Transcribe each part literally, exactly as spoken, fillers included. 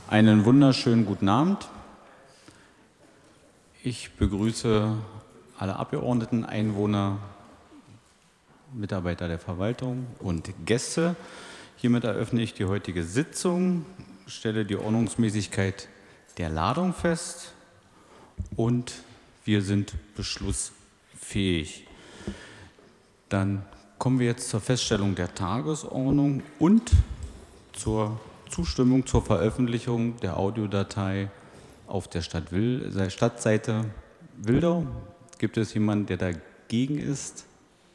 Einen wunderschönen guten Abend. Ich begrüße alle Abgeordneten, Einwohner, Mitarbeiter der Verwaltung und Gäste. Hiermit eröffne ich die heutige Sitzung, stelle die Ordnungsmäßigkeit der Ladung fest und wir sind beschlussfähig. Dann kommen wir jetzt zur Feststellung der Tagesordnung und zur Zustimmung zur Veröffentlichung der Audiodatei auf der Stadt Wil- Stadtseite Wildau. Gibt es jemanden, der dagegen ist?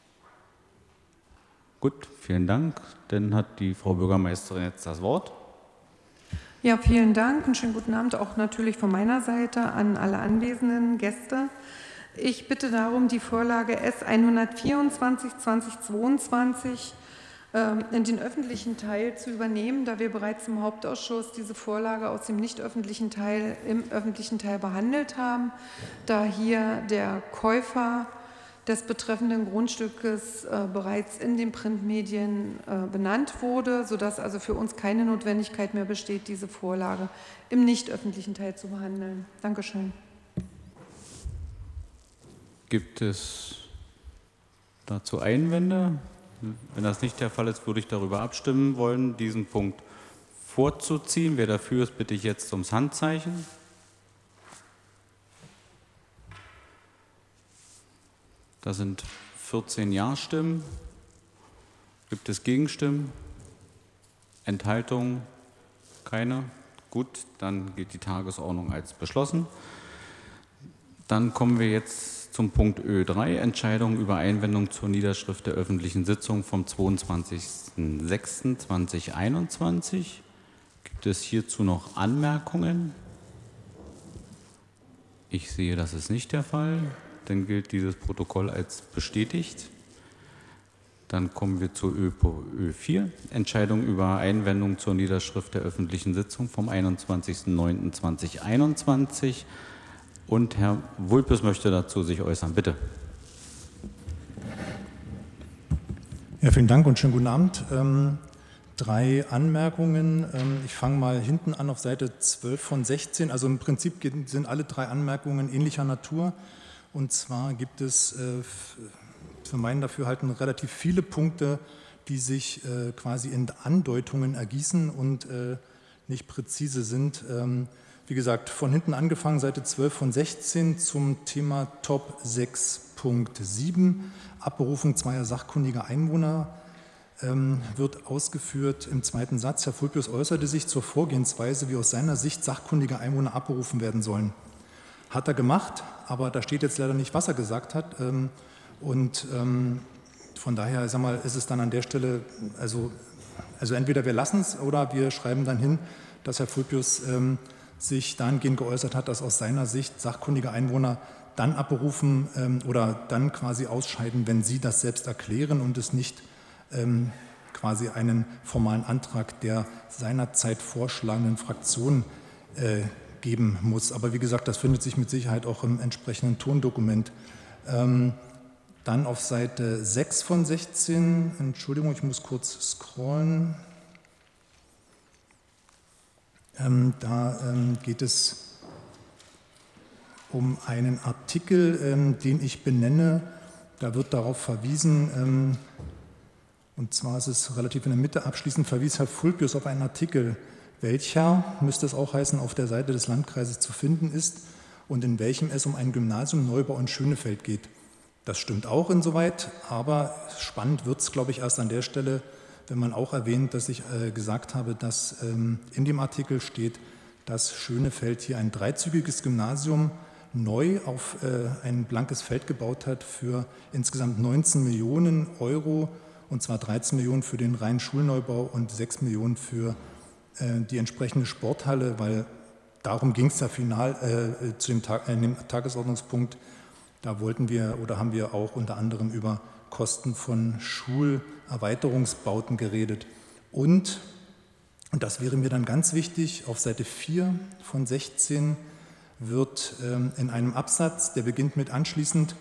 Gut, vielen Dank. Dann hat die Frau Bürgermeisterin jetzt das Wort. Ja, vielen Dank und schönen guten Abend auch natürlich von meiner Seite an alle anwesenden Gäste. Ich bitte darum, die Vorlage S hundertvierundzwanzig zweitausendzweiundzwanzig in den öffentlichen Teil zu übernehmen, da wir bereits im Hauptausschuss diese Vorlage aus dem nicht öffentlichen Teil im öffentlichen Teil behandelt haben, da hier der Käufer des betreffenden Grundstückes äh, bereits in den Printmedien äh, benannt wurde, sodass also für uns keine Notwendigkeit mehr besteht, diese Vorlage im nicht öffentlichen Teil zu behandeln. Dankeschön. Gibt es dazu Einwände? Wenn das nicht der Fall ist, würde ich darüber abstimmen wollen, diesen Punkt vorzuziehen. Wer dafür ist, bitte ich jetzt ums Handzeichen. Das sind vierzehn Ja-Stimmen. Gibt es Gegenstimmen? Enthaltungen? Keine? Gut, dann gilt die Tagesordnung als beschlossen. Dann kommen wir jetzt zum Punkt Ö drei, Entscheidung über Einwendung zur Niederschrift der öffentlichen Sitzung vom zweiundzwanzigsten sechsten zweitausendeinundzwanzig. Gibt es hierzu noch Anmerkungen? Ich sehe, das ist nicht der Fall. Dann gilt dieses Protokoll als bestätigt. Dann kommen wir zu Ö vier, Entscheidung über Einwendung zur Niederschrift der öffentlichen Sitzung vom einundzwanzigsten neunten zweitausendeinundzwanzig. Und Herr Vulpes möchte dazu sich äußern. Bitte. Ja, vielen Dank und schönen guten Abend. Ähm, drei Anmerkungen. Ähm, ich fange mal hinten an auf Seite zwölf von sechzehn. Also im Prinzip sind alle drei Anmerkungen ähnlicher Natur. Und zwar gibt es äh, für mein Dafürhalten relativ viele Punkte, die sich äh, quasi in Andeutungen ergießen und äh, nicht präzise sind. Ähm, Wie gesagt, von hinten angefangen, Seite zwölf von sechzehn zum Thema Top sechs Punkt sieben, Abberufung zweier sachkundiger Einwohner, ähm, wird ausgeführt im zweiten Satz. Herr Vulpius äußerte sich zur Vorgehensweise, wie aus seiner Sicht sachkundige Einwohner abberufen werden sollen. Hat er gemacht, aber da steht jetzt leider nicht, was er gesagt hat. Ähm, und ähm, von daher, sag mal, ist es dann an der Stelle, also, also entweder wir lassen es oder wir schreiben dann hin, dass Herr Vulpius ähm, sich dahingehend geäußert hat, dass aus seiner Sicht sachkundige Einwohner dann abberufen ähm, oder dann quasi ausscheiden, wenn sie das selbst erklären und es nicht ähm, quasi einen formalen Antrag der seinerzeit vorschlagenen Fraktion äh, geben muss. Aber wie gesagt, das findet sich mit Sicherheit auch im entsprechenden Tondokument. Ähm, dann auf Seite sechs von sechzehn, Entschuldigung, ich muss kurz scrollen. Ähm, da ähm, geht es um einen Artikel, ähm, den ich benenne. Da wird darauf verwiesen, ähm, und zwar ist es relativ in der Mitte, abschließend verwies Herr Vulpius auf einen Artikel, welcher, müsste es auch heißen, auf der Seite des Landkreises zu finden ist und in welchem es um einen Gymnasiumneubau in Schönefeld geht. Das stimmt auch insoweit, aber spannend wird es, glaube ich, erst an der Stelle, wenn man auch erwähnt, dass ich äh, gesagt habe, dass ähm, in dem Artikel steht, dass Schönefeld hier ein dreizügiges Gymnasium neu auf äh, ein blankes Feld gebaut hat für insgesamt neunzehn Millionen Euro, und zwar dreizehn Millionen für den reinen Schulneubau und sechs Millionen für äh, die entsprechende Sporthalle, weil darum ging es ja final äh, zu dem, Tag, äh, dem Tagesordnungspunkt. Da wollten wir oder haben wir auch unter anderem über Kosten von Schulerweiterungsbauten geredet. Und, und das wäre mir dann ganz wichtig, auf Seite vier von sechzehn wird ähm, in einem Absatz, der beginnt mit anschließend,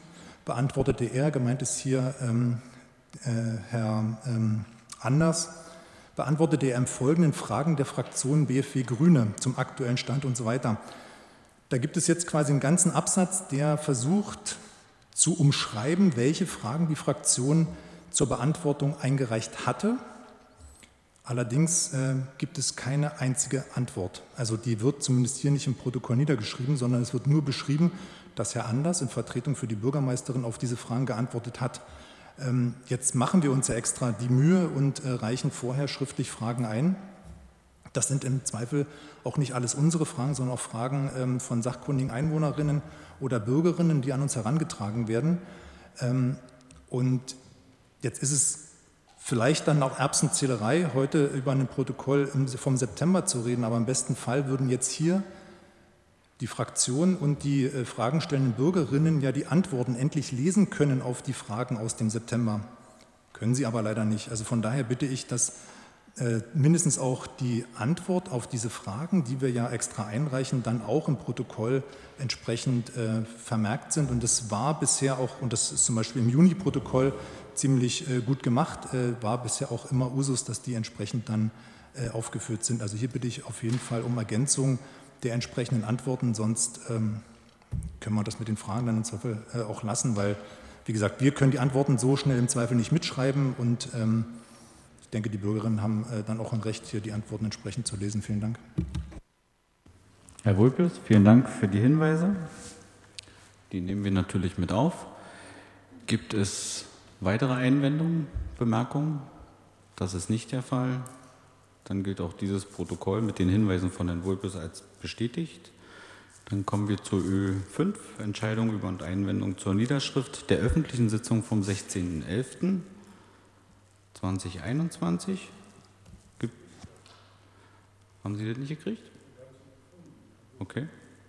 beantwortete er, gemeint ist hier ähm, äh, Herr ähm, Anders, beantwortete er im Folgenden Fragen der Fraktion B F W Grüne zum aktuellen Stand und so weiter. Da gibt es jetzt quasi einen ganzen Absatz, der versucht zu umschreiben, welche Fragen die Fraktion zur Beantwortung eingereicht hatte. Allerdings äh, gibt es keine einzige Antwort. Also die wird zumindest hier nicht im Protokoll niedergeschrieben, sondern es wird nur beschrieben, dass Herr Anders in Vertretung für die Bürgermeisterin auf diese Fragen geantwortet hat. Ähm, jetzt machen wir uns ja extra die Mühe und äh, reichen vorher schriftlich Fragen ein. Das sind im Zweifel auch nicht alles unsere Fragen, sondern auch Fragen ähm, von sachkundigen Einwohnerinnen oder Bürgerinnen, die an uns herangetragen werden. Ähm, und jetzt ist es vielleicht dann auch Erbsenzählerei, heute über ein Protokoll vom September zu reden, aber im besten Fall würden jetzt hier die Fraktion und die äh, fragenstellenden Bürgerinnen ja die Antworten endlich lesen können auf die Fragen aus dem September. Können sie aber leider nicht. Also von daher bitte ich, dass äh, mindestens auch die Antwort auf diese Fragen, die wir ja extra einreichen, dann auch im Protokoll entsprechend äh, vermerkt sind. Und das war bisher auch, und das ist zum Beispiel im Juni-Protokoll ziemlich äh, gut gemacht, äh, war bisher auch immer Usus, dass die entsprechend dann äh, aufgeführt sind. Also hier bitte ich auf jeden Fall um Ergänzung der entsprechenden Antworten, sonst ähm, können wir das mit den Fragen dann im Zweifel äh, auch lassen, weil, wie gesagt, wir können die Antworten so schnell im Zweifel nicht mitschreiben und ähm, ich denke, die Bürgerinnen haben äh, dann auch ein Recht, hier die Antworten entsprechend zu lesen. Vielen Dank. Herr Vulpius, vielen Dank für die Hinweise. Die nehmen wir natürlich mit auf. Gibt es weitere Einwendungen, Bemerkungen? Das ist nicht der Fall. Dann gilt auch dieses Protokoll mit den Hinweisen von Herrn Vulpius als bestätigt. Dann kommen wir zu Ö fünf, Entscheidung über und Einwendung zur Niederschrift der öffentlichen Sitzung vom sechzehnten elften zweitausendeinundzwanzig. Gibt, haben Sie das nicht gekriegt? Okay.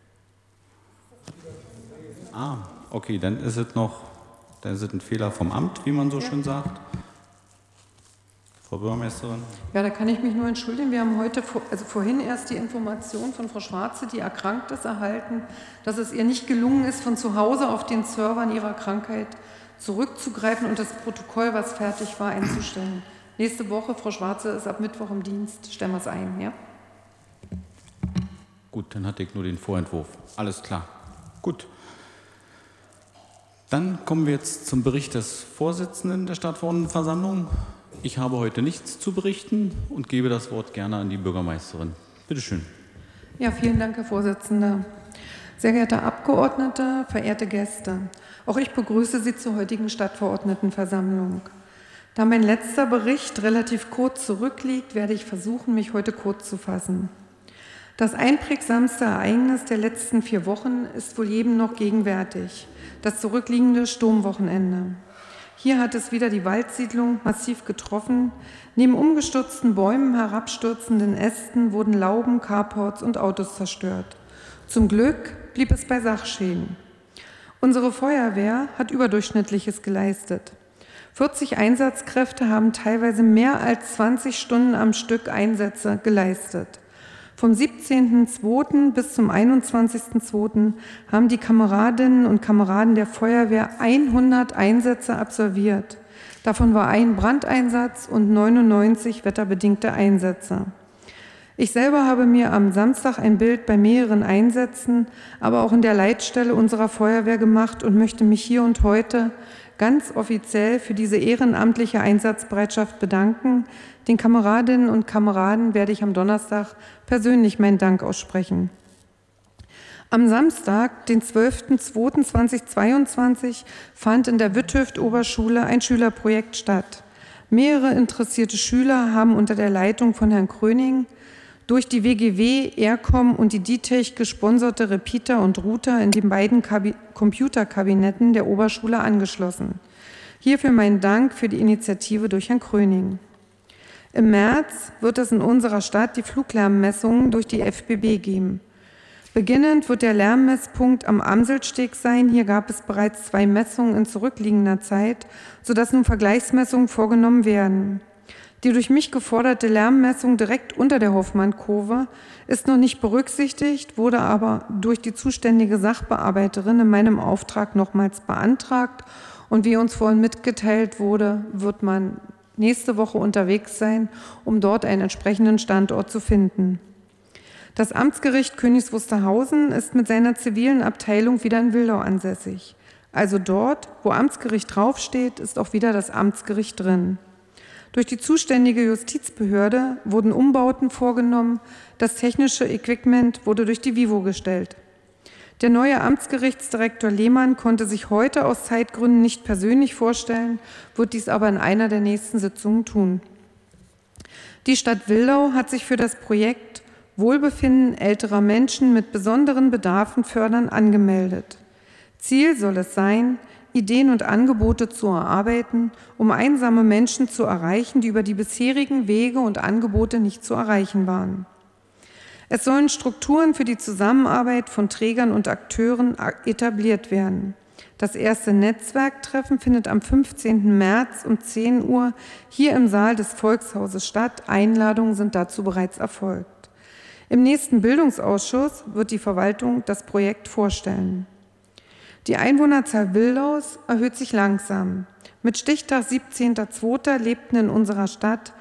Ah, okay, dann ist es noch, dann ist es ein Fehler vom Amt, wie man so schön sagt. Frau Bürgermeisterin. Ja, da kann ich mich nur entschuldigen. Wir haben heute, also vorhin erst die Information von Frau Schwarze, die erkrankt ist, erhalten, dass es ihr nicht gelungen ist, von zu Hause auf den Servern ihrer Krankheit zurückzugreifen und das Protokoll, was fertig war, einzustellen. Nächste Woche, Frau Schwarze ist ab Mittwoch im Dienst, stellen wir es ein, ja? Gut, dann hatte ich nur den Vorentwurf. Alles klar. Gut. Dann kommen wir jetzt zum Bericht des Vorsitzenden der Stadtverordnetenversammlung. Ich habe heute nichts zu berichten und gebe das Wort gerne an die Bürgermeisterin. Bitte schön. Ja, vielen Dank, Herr Vorsitzender. Sehr geehrte Abgeordnete, verehrte Gäste, auch ich begrüße Sie zur heutigen Stadtverordnetenversammlung. Da mein letzter Bericht relativ kurz zurückliegt, werde ich versuchen, mich heute kurz zu fassen. Das einprägsamste Ereignis der letzten vier Wochen ist wohl jedem noch gegenwärtig, das zurückliegende Sturmwochenende. Hier hat es wieder die Waldsiedlung massiv getroffen. Neben umgestürzten Bäumen, herabstürzenden Ästen wurden Lauben, Carports und Autos zerstört. Zum Glück blieb es bei Sachschäden. Unsere Feuerwehr hat Überdurchschnittliches geleistet. vierzig Einsatzkräfte haben teilweise mehr als zwanzig Stunden am Stück Einsätze geleistet. Vom siebzehnten zweiten bis zum einundzwanzigsten zweiten haben die Kameradinnen und Kameraden der Feuerwehr hundert Einsätze absolviert. Davon war ein Brandeinsatz und neunundneunzig wetterbedingte Einsätze. Ich selber habe mir am Samstag ein Bild bei mehreren Einsätzen, aber auch in der Leitstelle unserer Feuerwehr gemacht und möchte mich hier und heute ganz offiziell für diese ehrenamtliche Einsatzbereitschaft bedanken. Den Kameradinnen und Kameraden werde ich am Donnerstag persönlich meinen Dank aussprechen. Am Samstag, den zwölften zweiten zweitausendzweiundzwanzig, fand in der Witthöft-Oberschule ein Schülerprojekt statt. Mehrere interessierte Schüler haben unter der Leitung von Herrn Kröning durch die W G W, ERCOM und die DITECH gesponserte Repeater und Router in den beiden Kabi- Computerkabinetten der Oberschule angeschlossen. Hierfür mein Dank für die Initiative durch Herrn Kröning. Im März wird es in unserer Stadt die Fluglärmmessungen durch die F B B geben. Beginnend wird der Lärmmesspunkt am Amselsteg sein. Hier gab es bereits zwei Messungen in zurückliegender Zeit, sodass nun Vergleichsmessungen vorgenommen werden. Die durch mich geforderte Lärmmessung direkt unter der Hoffmann-Kurve ist noch nicht berücksichtigt, wurde aber durch die zuständige Sachbearbeiterin in meinem Auftrag nochmals beantragt. Und wie uns vorhin mitgeteilt wurde, wird man nächste Woche unterwegs sein, um dort einen entsprechenden Standort zu finden. Das Amtsgericht Königs Wusterhausen ist mit seiner zivilen Abteilung wieder in Wildau ansässig. Also dort, wo Amtsgericht draufsteht, ist auch wieder das Amtsgericht drin. Durch die zuständige Justizbehörde wurden Umbauten vorgenommen, das technische Equipment wurde durch die Vivo gestellt. Der neue Amtsgerichtsdirektor Lehmann konnte sich heute aus Zeitgründen nicht persönlich vorstellen, wird dies aber in einer der nächsten Sitzungen tun. Die Stadt Wildau hat sich für das Projekt Wohlbefinden älterer Menschen mit besonderen Bedarfen fördern angemeldet. Ziel soll es sein, Ideen und Angebote zu erarbeiten, um einsame Menschen zu erreichen, die über die bisherigen Wege und Angebote nicht zu erreichen waren. Es sollen Strukturen für die Zusammenarbeit von Trägern und Akteuren etabliert werden. Das erste Netzwerktreffen findet am fünfzehnten März um zehn Uhr hier im Saal des Volkshauses statt. Einladungen sind dazu bereits erfolgt. Im nächsten Bildungsausschuss wird die Verwaltung das Projekt vorstellen. Die Einwohnerzahl Wildaus erhöht sich langsam. Mit Stichtag siebzehnter zweiter lebten in unserer Stadt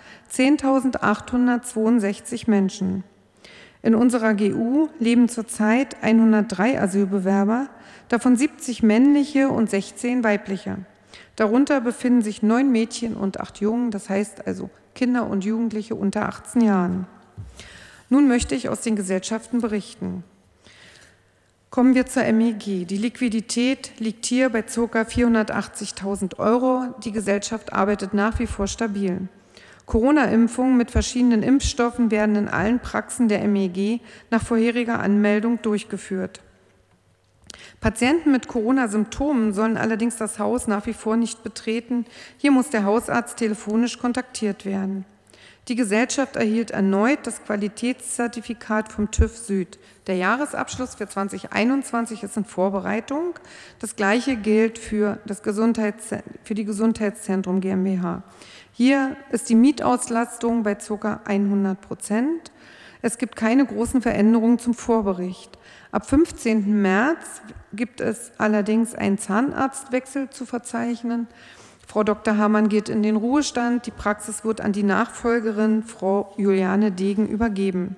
zehntausendachthundertzweiundsechzig Menschen. In unserer G U leben zurzeit hundertdrei Asylbewerber, davon siebzig männliche und sechzehn weibliche. Darunter befinden sich neun Mädchen und acht Jungen, das heißt also Kinder und Jugendliche unter achtzehn Jahren. Nun möchte ich aus den Gesellschaften berichten. Kommen wir zur M E G. Die Liquidität liegt hier bei ca. vierhundertachtzigtausend Euro. Die Gesellschaft arbeitet nach wie vor stabil. Corona-Impfungen mit verschiedenen Impfstoffen werden in allen Praxen der M E G nach vorheriger Anmeldung durchgeführt. Patienten mit Corona-Symptomen sollen allerdings das Haus nach wie vor nicht betreten. Hier muss der Hausarzt telefonisch kontaktiert werden. Die Gesellschaft erhielt erneut das Qualitätszertifikat vom TÜV Süd. Der Jahresabschluss für zweitausendeinundzwanzig ist in Vorbereitung. Das Gleiche gilt für, das Gesundheits- für die Gesundheitszentrum GmbH. Hier ist die Mietauslastung bei ca. hundert Prozent. Es gibt keine großen Veränderungen zum Vorbericht. Ab fünfzehnten März gibt es allerdings einen Zahnarztwechsel zu verzeichnen. Frau Doktor Hamann geht in den Ruhestand. Die Praxis wird an die Nachfolgerin, Frau Juliane Degen, übergeben.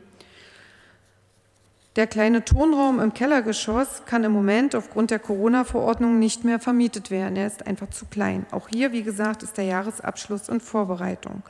Der kleine Turnraum im Kellergeschoss kann im Moment aufgrund der Corona-Verordnung nicht mehr vermietet werden. Er ist einfach zu klein. Auch hier, wie gesagt, ist der Jahresabschluss in Vorbereitung.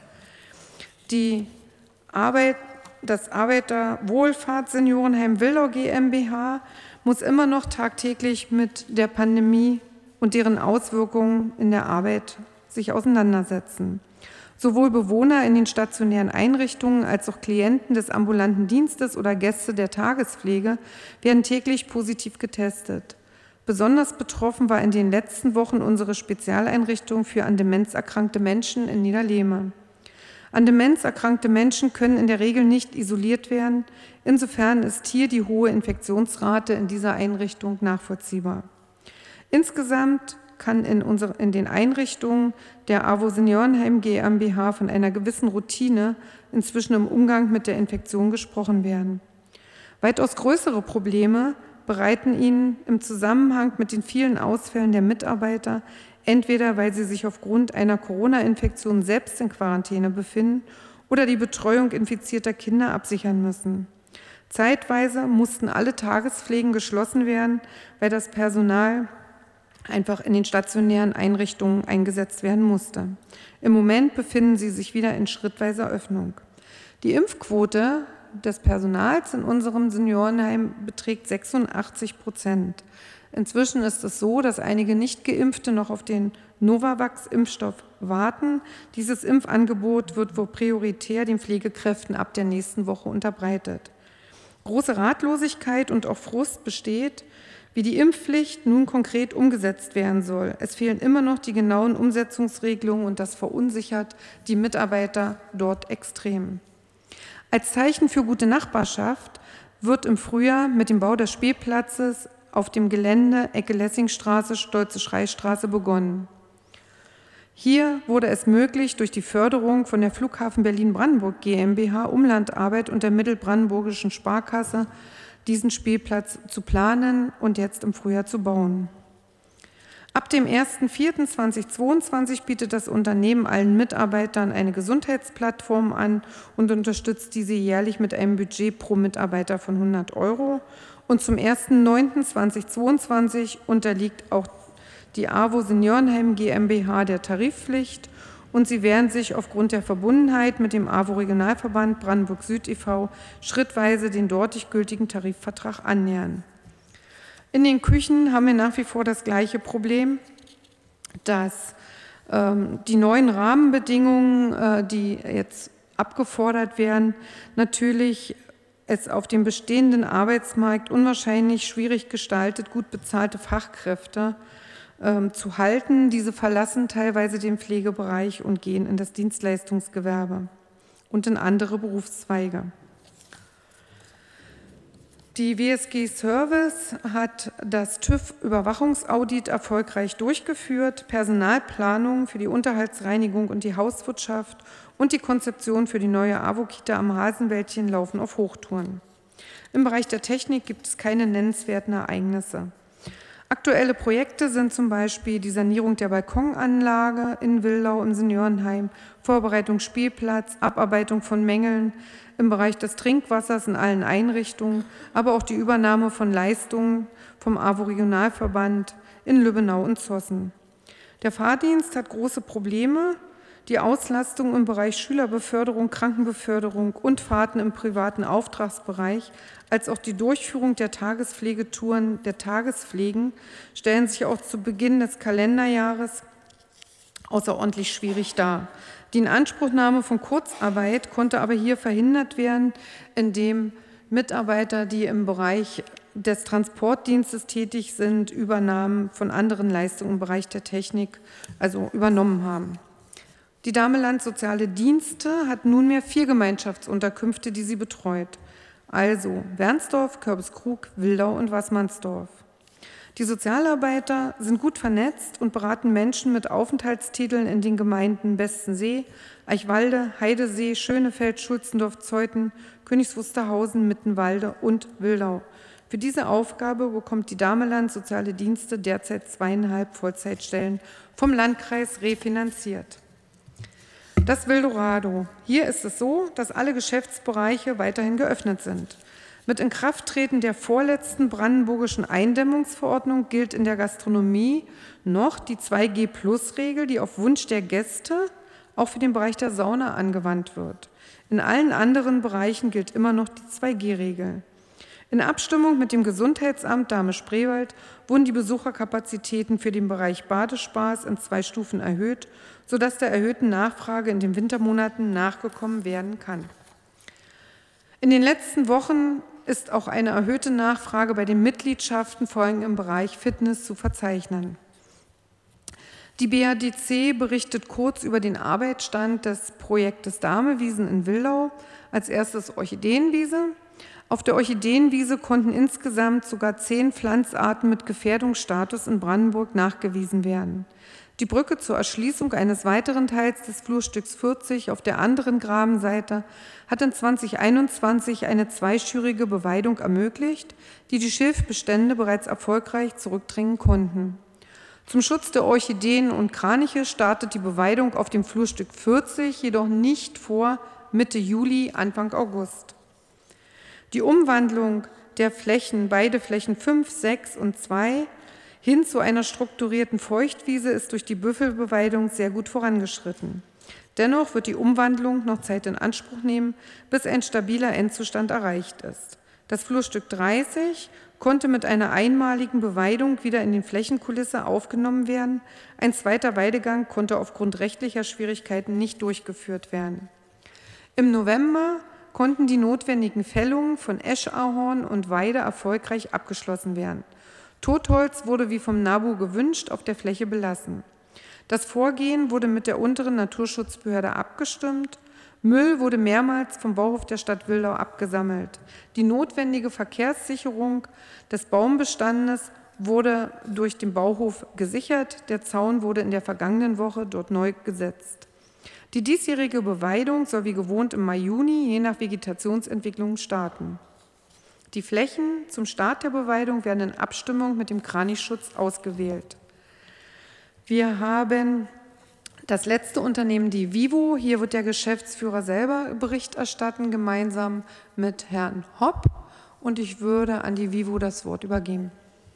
Die Arbeit, das Arbeiterwohlfahrtsseniorenheim Wildau GmbH muss immer noch tagtäglich mit der Pandemie und deren Auswirkungen in der Arbeit sich auseinandersetzen. Sowohl Bewohner in den stationären Einrichtungen als auch Klienten des ambulanten Dienstes oder Gäste der Tagespflege werden täglich positiv getestet. Besonders betroffen war in den letzten Wochen unsere Spezialeinrichtung für an Demenz erkrankte Menschen in Niederlehme. An Demenz erkrankte Menschen können in der Regel nicht isoliert werden. Insofern ist hier die hohe Infektionsrate in dieser Einrichtung nachvollziehbar. Insgesamt kann in, unsere, in den Einrichtungen der AWO Seniorenheim GmbH von einer gewissen Routine inzwischen im Umgang mit der Infektion gesprochen werden. Weitaus größere Probleme bereiten ihnen im Zusammenhang mit den vielen Ausfällen der Mitarbeiter, entweder weil sie sich aufgrund einer Corona-Infektion selbst in Quarantäne befinden oder die Betreuung infizierter Kinder absichern müssen. Zeitweise mussten alle Tagespflegen geschlossen werden, weil das Personal einfach in den stationären Einrichtungen eingesetzt werden musste. Im Moment befinden sie sich wieder in schrittweiser Öffnung. Die Impfquote des Personals in unserem Seniorenheim beträgt sechsundachtzig Prozent. Inzwischen ist es so, dass einige Nicht-Geimpfte noch auf den Novavax-Impfstoff warten. Dieses Impfangebot wird wohl prioritär den Pflegekräften ab der nächsten Woche unterbreitet. Große Ratlosigkeit und auch Frust besteht, wie die Impfpflicht nun konkret umgesetzt werden soll. Es fehlen immer noch die genauen Umsetzungsregelungen und das verunsichert die Mitarbeiter dort extrem. Als Zeichen für gute Nachbarschaft wird im Frühjahr mit dem Bau des Spielplatzes auf dem Gelände Ecke Lessingstraße, Stolze-Schrey-Straße begonnen. Hier wurde es möglich, durch die Förderung von der Flughafen Berlin-Brandenburg GmbH, Umlandarbeit und der Mittelbrandenburgischen Sparkasse diesen Spielplatz zu planen und jetzt im Frühjahr zu bauen. Ab dem ersten vierten zweitausendzweiundzwanzig bietet das Unternehmen allen Mitarbeitern eine Gesundheitsplattform an und unterstützt diese jährlich mit einem Budget pro Mitarbeiter von hundert Euro. Und zum ersten neunten zweitausendzweiundzwanzig unterliegt auch die AWO Seniorenheim GmbH der Tarifpflicht und sie werden sich aufgrund der Verbundenheit mit dem AWO Regionalverband Brandenburg-Süd e V schrittweise den dortig gültigen Tarifvertrag annähern. In den Küchen haben wir nach wie vor das gleiche Problem, dass ähm, die neuen Rahmenbedingungen, äh, die jetzt abgefordert werden, natürlich es auf dem bestehenden Arbeitsmarkt unwahrscheinlich schwierig gestaltet, gut bezahlte Fachkräfte ähm, zu halten. Diese verlassen teilweise den Pflegebereich und gehen in das Dienstleistungsgewerbe und in andere Berufszweige. Die W S G Service hat das TÜV-Überwachungsaudit erfolgreich durchgeführt, Personalplanung für die Unterhaltsreinigung und die Hauswirtschaft und die Konzeption für die neue AWO-Kita am Hasenwäldchen laufen auf Hochtouren. Im Bereich der Technik gibt es keine nennenswerten Ereignisse. Aktuelle Projekte sind zum Beispiel die Sanierung der Balkonanlage in Wildau im Seniorenheim, Vorbereitung Spielplatz, Abarbeitung von Mängeln im Bereich des Trinkwassers in allen Einrichtungen, aber auch die Übernahme von Leistungen vom AWO Regionalverband in Lübbenau und Zossen. Der Fahrdienst hat große Probleme. Die Auslastung im Bereich Schülerbeförderung, Krankenbeförderung und Fahrten im privaten Auftragsbereich, als auch die Durchführung der Tagespflegetouren der Tagespflegen stellen sich auch zu Beginn des Kalenderjahres außerordentlich schwierig dar. Die Inanspruchnahme von Kurzarbeit konnte aber hier verhindert werden, indem Mitarbeiter, die im Bereich des Transportdienstes tätig sind, Übernahmen von anderen Leistungen im Bereich der Technik also übernommen haben. Die Dameland Soziale Dienste hat nunmehr vier Gemeinschaftsunterkünfte, die sie betreut, also Wernsdorf, Körbeskrug, Wildau und Waßmannsdorf. Die Sozialarbeiter sind gut vernetzt und beraten Menschen mit Aufenthaltstiteln in den Gemeinden Bestensee, Eichwalde, Heidesee, Schönefeld, Schulzendorf, Zeuthen, Königs Wusterhausen, Mittenwalde und Wildau. Für diese Aufgabe bekommt die Dameland Soziale Dienste derzeit zweieinhalb Vollzeitstellen vom Landkreis refinanziert. Das Wildorado. Hier ist es so, dass alle Geschäftsbereiche weiterhin geöffnet sind. Mit Inkrafttreten der vorletzten brandenburgischen Eindämmungsverordnung gilt in der Gastronomie noch die zwei G Plus Regel, die auf Wunsch der Gäste auch für den Bereich der Sauna angewandt wird. In allen anderen Bereichen gilt immer noch die zwei G Regel. In Abstimmung mit dem Gesundheitsamt Dahme-Spreewald wurden die Besucherkapazitäten für den Bereich Badespaß in zwei Stufen erhöht, sodass der erhöhten Nachfrage in den Wintermonaten nachgekommen werden kann. In den letzten Wochen ist auch eine erhöhte Nachfrage bei den Mitgliedschaften, vor allem im Bereich Fitness, zu verzeichnen. Die B A D C berichtet kurz über den Arbeitsstand des Projektes Damewiesen in Wildau. Als erstes Orchideenwiese. Auf der Orchideenwiese konnten insgesamt sogar zehn Pflanzarten mit Gefährdungsstatus in Brandenburg nachgewiesen werden. Die Brücke zur Erschließung eines weiteren Teils des Flurstücks vierzig auf der anderen Grabenseite hat in zweitausendeinundzwanzig eine zweischürige Beweidung ermöglicht, die die Schilfbestände bereits erfolgreich zurückdrängen konnten. Zum Schutz der Orchideen und Kraniche startet die Beweidung auf dem Flurstück vierzig jedoch nicht vor Mitte Juli, Anfang August. Die Umwandlung der Flächen, Weideflächen fünf, sechs und zwei, hin zu einer strukturierten Feuchtwiese ist durch die Büffelbeweidung sehr gut vorangeschritten. Dennoch wird die Umwandlung noch Zeit in Anspruch nehmen, bis ein stabiler Endzustand erreicht ist. Das Flurstück dreißig konnte mit einer einmaligen Beweidung wieder in die Flächenkulisse aufgenommen werden. Ein zweiter Weidegang konnte aufgrund rechtlicher Schwierigkeiten nicht durchgeführt werden. Im November konnten die notwendigen Fällungen von Eschahorn und Weide erfolgreich abgeschlossen werden. Totholz wurde wie vom NABU gewünscht auf der Fläche belassen. Das Vorgehen wurde mit der unteren Naturschutzbehörde abgestimmt. Müll wurde mehrmals vom Bauhof der Stadt Wildau abgesammelt. Die notwendige Verkehrssicherung des Baumbestandes wurde durch den Bauhof gesichert. Der Zaun wurde in der vergangenen Woche dort neu gesetzt. Die diesjährige Beweidung soll wie gewohnt im Mai, Juni je nach Vegetationsentwicklung starten. Die Flächen zum Start der Beweidung werden in Abstimmung mit dem Kranichschutz ausgewählt. Wir haben das letzte Unternehmen, die Vivo. Hier wird der Geschäftsführer selber Bericht erstatten, gemeinsam mit Herrn Hopp. Und ich würde an die Vivo das Wort übergeben.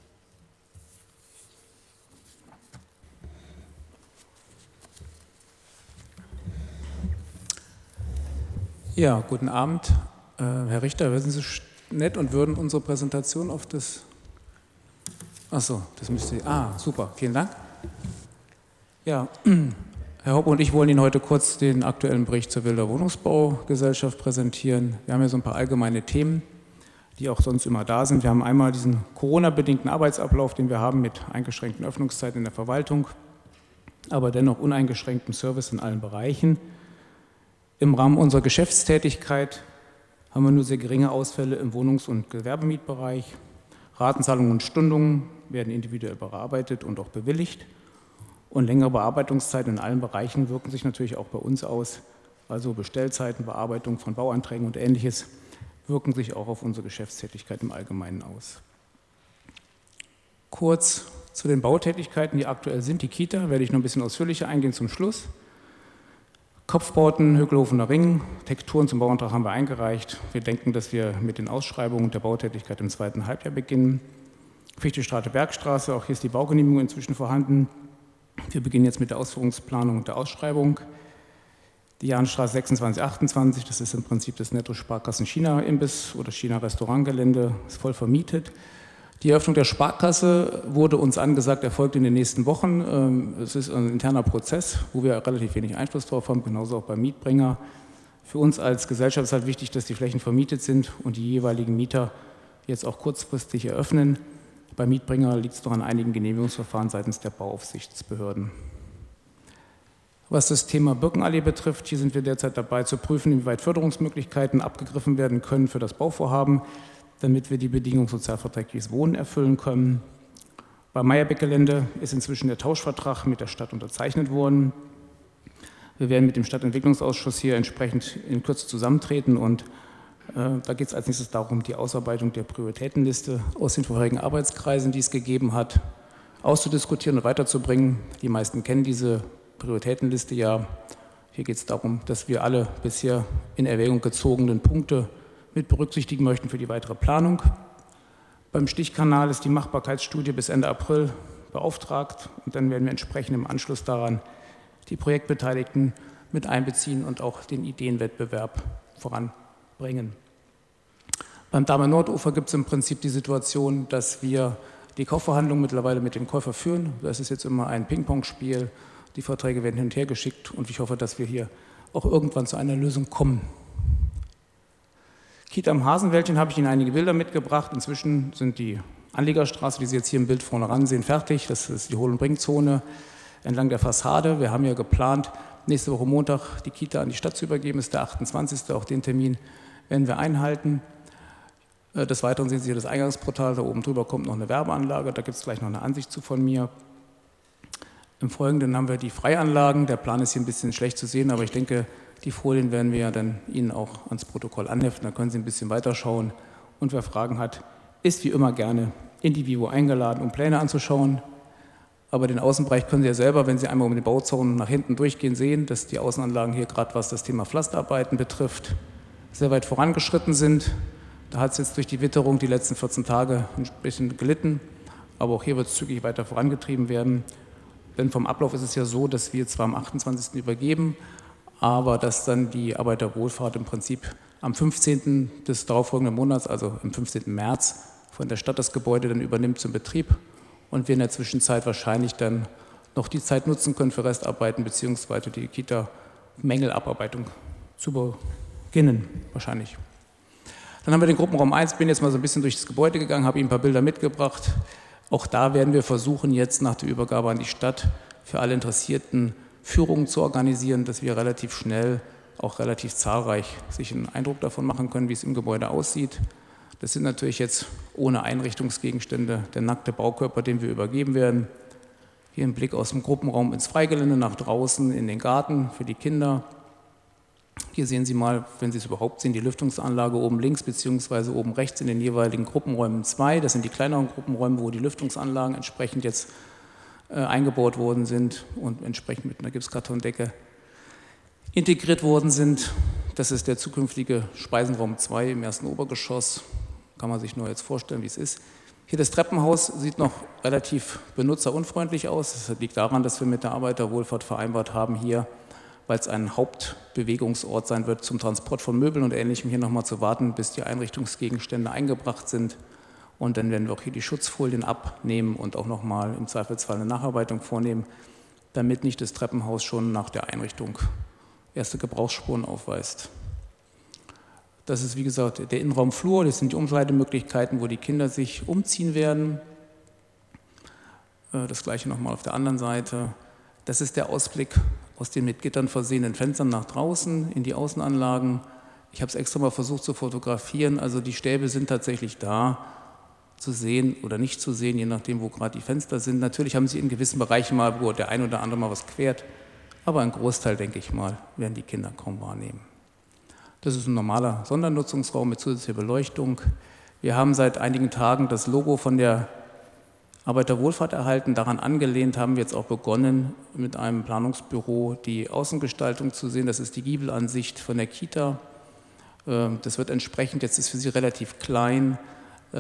Ja, guten Abend. Äh, Herr Richter, wären Sie nett und würden unsere Präsentation auf das... Ach so, das müsste... Ah, super, vielen Dank. Ja, Herr Hopp und ich wollen Ihnen heute kurz den aktuellen Bericht zur Wilder Wohnungsbaugesellschaft präsentieren. Wir haben ja so ein paar allgemeine Themen, die auch sonst immer da sind. Wir haben einmal diesen Corona-bedingten Arbeitsablauf, den wir haben mit eingeschränkten Öffnungszeiten in der Verwaltung, aber dennoch uneingeschränktem Service in allen Bereichen. Im Rahmen unserer Geschäftstätigkeit haben wir nur sehr geringe Ausfälle im Wohnungs- und Gewerbemietbereich. Ratenzahlungen und Stundungen werden individuell bearbeitet und auch bewilligt. Und längere Bearbeitungszeiten in allen Bereichen wirken sich natürlich auch bei uns aus. Also Bestellzeiten, Bearbeitung von Bauanträgen und Ähnliches wirken sich auch auf unsere Geschäftstätigkeit im Allgemeinen aus. Kurz zu den Bautätigkeiten, die aktuell sind. Die Kita werde ich noch ein bisschen ausführlicher eingehen zum Schluss. Kopfbauten, Högelhofener Ring, Texturen zum Bauantrag haben wir eingereicht. Wir denken, dass wir mit den Ausschreibungen der Bautätigkeit im zweiten Halbjahr beginnen. Fichtestraße, Bergstraße, auch hier ist die Baugenehmigung inzwischen vorhanden. Wir beginnen jetzt mit der Ausführungsplanung und der Ausschreibung. Die Jahnstraße sechsundzwanzig achtundzwanzig, das ist im Prinzip das Netto-Sparkassen-China-Imbiss oder China-Restaurantgelände, ist voll vermietet. Die Eröffnung der Sparkasse wurde uns angesagt, erfolgt in den nächsten Wochen. Es ist ein interner Prozess, wo wir relativ wenig Einfluss drauf haben, genauso auch beim Mietbringer. Für uns als Gesellschaft ist halt wichtig, dass die Flächen vermietet sind und die jeweiligen Mieter jetzt auch kurzfristig eröffnen. Beim Mietbringer liegt es noch an einigen Genehmigungsverfahren seitens der Bauaufsichtsbehörden. Was das Thema Birkenallee betrifft, hier sind wir derzeit dabei zu prüfen, inwieweit Förderungsmöglichkeiten abgegriffen werden können für das Bauvorhaben, damit wir die Bedingung sozialverträgliches Wohnen erfüllen können. Beim Meyerbeck-Gelände ist inzwischen der Tauschvertrag mit der Stadt unterzeichnet worden. Wir werden mit dem Stadtentwicklungsausschuss hier entsprechend in Kürze zusammentreten und äh, da geht es als nächstes darum, die Ausarbeitung der Prioritätenliste aus den vorherigen Arbeitskreisen, die es gegeben hat, auszudiskutieren und weiterzubringen. Die meisten kennen diese Prioritätenliste ja. Hier geht es darum, dass wir alle bisher in Erwägung gezogenen Punkte mit berücksichtigen möchten für die weitere Planung. Beim Stichkanal ist die Machbarkeitsstudie bis Ende April beauftragt und dann werden wir entsprechend im Anschluss daran die Projektbeteiligten mit einbeziehen und auch den Ideenwettbewerb voranbringen. Beim Dahme-Nordufer gibt es im Prinzip die Situation, dass wir die Kaufverhandlungen mittlerweile mit dem Käufer führen. Das ist jetzt immer ein Ping-Pong-Spiel. Die Verträge werden hin und her geschickt und ich hoffe, dass wir hier auch irgendwann zu einer Lösung kommen. Kita am Hasenwäldchen habe ich Ihnen einige Bilder mitgebracht. Inzwischen sind die Anliegerstraße, die Sie jetzt hier im Bild vorne ran sehen, fertig. Das ist die Hohl- und Bringzone entlang der Fassade. Wir haben ja geplant, nächste Woche Montag die Kita an die Stadt zu übergeben. Das ist der achtundzwanzigste Auch den Termin werden wir einhalten. Des Weiteren sehen Sie hier das Eingangsportal. Da oben drüber kommt noch eine Werbeanlage. Da gibt es gleich noch eine Ansicht zu von mir. Im Folgenden haben wir die Freianlagen. Der Plan ist hier ein bisschen schlecht zu sehen, aber ich denke, die Folien werden wir ja dann Ihnen auch ans Protokoll anheften. Da können Sie ein bisschen weiterschauen. Und wer Fragen hat, ist wie immer gerne in die Vivo eingeladen, um Pläne anzuschauen. Aber den Außenbereich können Sie ja selber, wenn Sie einmal um den Bauzaun nach hinten durchgehen, sehen, dass die Außenanlagen hier gerade, was das Thema Pflasterarbeiten betrifft, sehr weit vorangeschritten sind. Da hat es jetzt durch die Witterung die letzten vierzehn Tage ein bisschen gelitten. Aber auch hier wird es zügig weiter vorangetrieben werden. Denn vom Ablauf ist es ja so, dass wir zwar am achtundzwanzigsten übergeben, aber dass dann die Arbeiterwohlfahrt im Prinzip am fünfzehnten des darauffolgenden Monats, also am fünfzehnten März, von der Stadt das Gebäude dann übernimmt zum Betrieb und wir in der Zwischenzeit wahrscheinlich dann noch die Zeit nutzen können für Restarbeiten beziehungsweise die Kita-Mängelabarbeitung zu beginnen, wahrscheinlich. Dann haben wir den Gruppenraum eins, bin jetzt mal so ein bisschen durch das Gebäude gegangen, habe Ihnen ein paar Bilder mitgebracht. Auch da werden wir versuchen, jetzt nach der Übergabe an die Stadt für alle Interessierten Führungen zu organisieren, dass wir relativ schnell, auch relativ zahlreich, sich einen Eindruck davon machen können, wie es im Gebäude aussieht. Das sind natürlich jetzt ohne Einrichtungsgegenstände der nackte Baukörper, den wir übergeben werden. Hier ein Blick aus dem Gruppenraum ins Freigelände, nach draußen in den Garten für die Kinder. Hier sehen Sie mal, wenn Sie es überhaupt sehen, die Lüftungsanlage oben links bzw. oben rechts in den jeweiligen Gruppenräumen zwei. Das sind die kleineren Gruppenräume, wo die Lüftungsanlagen entsprechend jetzt äh, eingebaut worden sind und entsprechend mit einer Gipskartondecke integriert worden sind. Das ist der zukünftige Speisenraum zwei im ersten Obergeschoss. Kann man sich nur jetzt vorstellen, wie es ist. Hier das Treppenhaus sieht noch relativ benutzerunfreundlich aus. Das liegt daran, dass wir mit der Arbeiterwohlfahrt vereinbart haben, hier, weil es ein Hauptbewegungsort sein wird, zum Transport von Möbeln und Ähnlichem, hier nochmal zu warten, bis die Einrichtungsgegenstände eingebracht sind. Und dann werden wir auch hier die Schutzfolien abnehmen und auch nochmal im Zweifelsfall eine Nacharbeitung vornehmen, damit nicht das Treppenhaus schon nach der Einrichtung erste Gebrauchsspuren aufweist. Das ist, wie gesagt, der Innenraumflur, das sind die Umkleidemöglichkeiten, wo die Kinder sich umziehen werden. Das gleiche nochmal auf der anderen Seite. Das ist der Ausblick aus den mit Gittern versehenen Fenstern nach draußen in die Außenanlagen. Ich habe es extra mal versucht zu fotografieren, also die Stäbe sind tatsächlich da zu sehen oder nicht zu sehen, je nachdem, wo gerade die Fenster sind. Natürlich haben sie in gewissen Bereichen mal, wo der ein oder andere mal was quert, aber ein Großteil, denke ich mal, werden die Kinder kaum wahrnehmen. Das ist ein normaler Sondernutzungsraum mit zusätzlicher Beleuchtung. Wir haben seit einigen Tagen das Logo von der Arbeiterwohlfahrt erhalten. Daran angelehnt haben wir jetzt auch begonnen, mit einem Planungsbüro die Außengestaltung zu sehen. Das ist die Giebelansicht von der Kita. Das wird entsprechend, jetzt ist für Sie relativ klein. Ich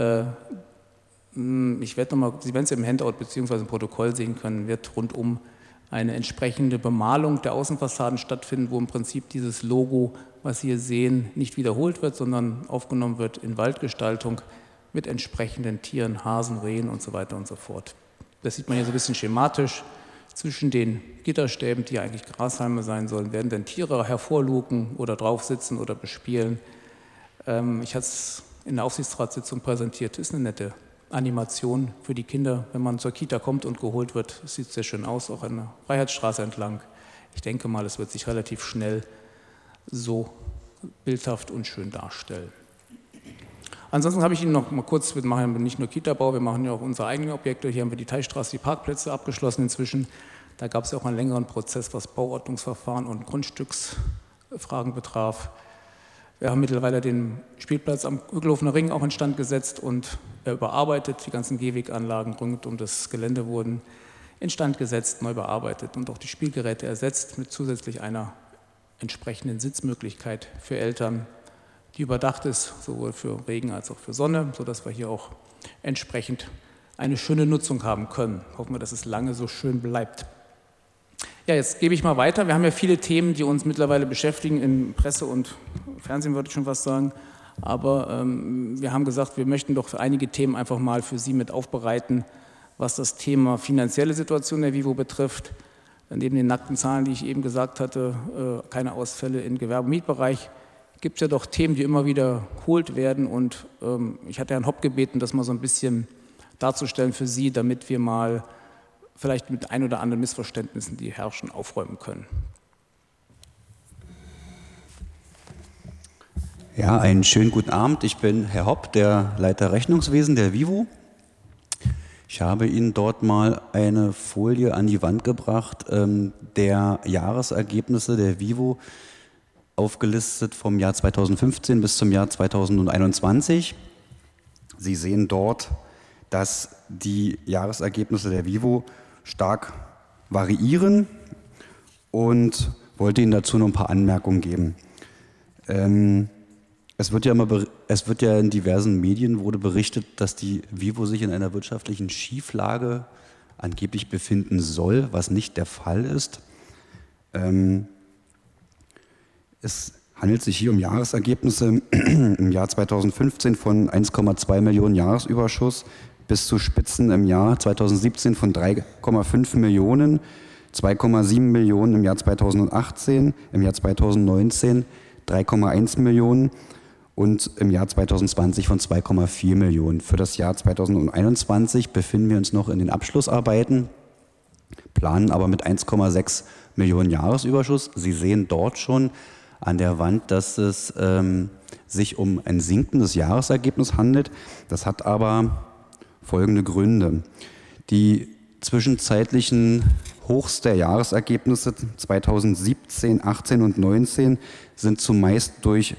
werde nochmal, Sie werden es im Handout bzw. im Protokoll sehen können, wird rundum eine entsprechende Bemalung der Außenfassaden stattfinden, wo im Prinzip dieses Logo, was Sie hier sehen, nicht wiederholt wird, sondern aufgenommen wird in Waldgestaltung mit entsprechenden Tieren, Hasen, Rehen und so weiter und so fort. Das sieht man hier so ein bisschen schematisch. Zwischen den Gitterstäben, die ja eigentlich Grashalme sein sollen, werden dann Tiere hervorluken oder drauf sitzen oder bespielen. Ähm, ich habe es in der Aufsichtsratssitzung präsentiert. Das ist eine nette Animation für die Kinder, wenn man zur Kita kommt und geholt wird. Das sieht sehr schön aus, auch an der Freiheitsstraße entlang. Ich denke mal, es wird sich relativ schnell so bildhaft und schön darstellen. Ansonsten habe ich Ihnen noch mal kurz, wir machen nicht nur Kita-Bau, wir machen ja auch unsere eigenen Objekte. Hier haben wir die Teichstraße, die Parkplätze abgeschlossen inzwischen. Da gab es ja auch einen längeren Prozess, was Bauordnungsverfahren und Grundstücksfragen betraf. Wir haben mittlerweile den Spielplatz am Hügelhofener Ring auch instand gesetzt und überarbeitet. Die ganzen Gehweganlagen rund um das Gelände wurden instand gesetzt, neu bearbeitet und auch die Spielgeräte ersetzt mit zusätzlich einer entsprechenden Sitzmöglichkeit für Eltern, die überdacht ist, sowohl für Regen als auch für Sonne, sodass wir hier auch entsprechend eine schöne Nutzung haben können. Hoffen wir, dass es lange so schön bleibt. Ja, jetzt gebe ich mal weiter. Wir haben ja viele Themen, die uns mittlerweile beschäftigen, in Presse und Fernsehen würde ich schon was sagen. Aber ähm, wir haben gesagt, wir möchten doch einige Themen einfach mal für Sie mit aufbereiten, was das Thema finanzielle Situation der Vivo betrifft. Neben den nackten Zahlen, die ich eben gesagt hatte, äh, keine Ausfälle im Gewerbe- und Mietbereich, gibt es ja doch Themen, die immer wiederholt werden. Und ähm, ich hatte Herrn Hopp gebeten, das mal so ein bisschen darzustellen für Sie, damit wir mal vielleicht mit ein oder anderen Missverständnissen, die herrschen, aufräumen können. Ja, einen schönen guten Abend. Ich bin Herr Hopp, der Leiter Rechnungswesen der Vivo. Ich habe Ihnen dort mal eine Folie an die Wand gebracht, ähm, der Jahresergebnisse der Vivo, aufgelistet vom Jahr zweitausendfünfzehn bis zum Jahr zweitausendeinundzwanzig. Sie sehen dort, dass die Jahresergebnisse der Vivo stark variieren und wollte Ihnen dazu noch ein paar Anmerkungen geben. Ähm, es wird ja immer, es wird ja in diversen Medien wurde berichtet, dass die Vivo sich in einer wirtschaftlichen Schieflage angeblich befinden soll, was nicht der Fall ist. Ähm, es handelt sich hier um Jahresergebnisse im Jahr zweitausendfünfzehn von eins Komma zwei Millionen Jahresüberschuss bis zu Spitzen im Jahr zweitausendsiebzehn von drei Komma fünf Millionen, zwei Komma sieben Millionen im Jahr zweitausendachtzehn, im Jahr zweitausendneunzehn drei Komma eins Millionen und im Jahr zweitausendzwanzig von zwei Komma vier Millionen. Für das Jahr zweitausendeinundzwanzig befinden wir uns noch in den Abschlussarbeiten, planen aber mit eins Komma sechs Millionen Jahresüberschuss. Sie sehen dort schon an der Wand, dass es ähm, sich um ein sinkendes Jahresergebnis handelt. Das hat aber folgende Gründe. Die zwischenzeitlichen Hochs der Jahresergebnisse zweitausendsiebzehn, achtzehn und neunzehn sind zumeist durch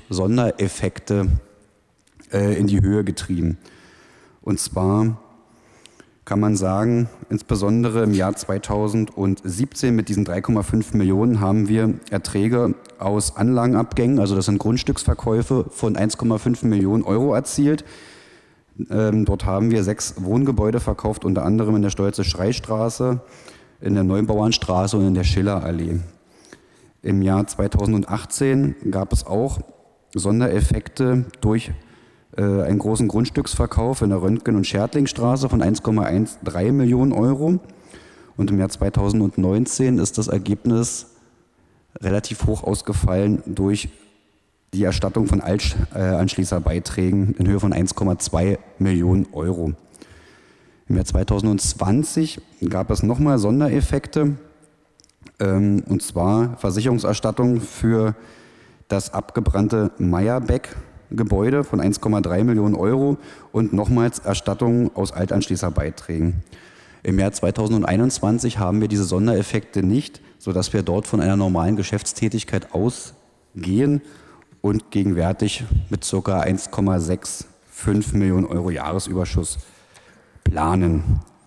Sondereffekte äh, in die Höhe getrieben. Und zwar kann man sagen, insbesondere im Jahr zweitausendsiebzehn mit diesen drei Komma fünf Millionen haben wir Erträge aus Anlagenabgängen, also das sind Grundstücksverkäufe von eins Komma fünf Millionen Euro erzielt. Ähm, dort haben wir sechs Wohngebäude verkauft, unter anderem in der Stolze-Schrei-Straße, in der Neubauernstraße und in der Schillerallee. Im Jahr zweitausendachtzehn gab es auch Sondereffekte durch äh, einen großen Grundstücksverkauf in der Röntgen- und Schertlingstraße von eins Komma dreizehn Millionen Euro. Und im Jahr zweitausendneunzehn ist das Ergebnis relativ hoch ausgefallen durch die Erstattung von Altanschließerbeiträgen in Höhe von eins Komma zwei Millionen Euro. Im Jahr zweitausendzwanzig gab es nochmal Sondereffekte, ähm, und zwar Versicherungserstattung für das abgebrannte Meyerbeck-Gebäude von eins Komma drei Millionen Euro und nochmals Erstattung aus Altanschließerbeiträgen. Im Jahr zweitausendeinundzwanzig haben wir diese Sondereffekte nicht, sodass wir dort von einer normalen Geschäftstätigkeit ausgehen und gegenwärtig mit ca. eins Komma fünfundsechzig Millionen Euro Jahresüberschuss planen.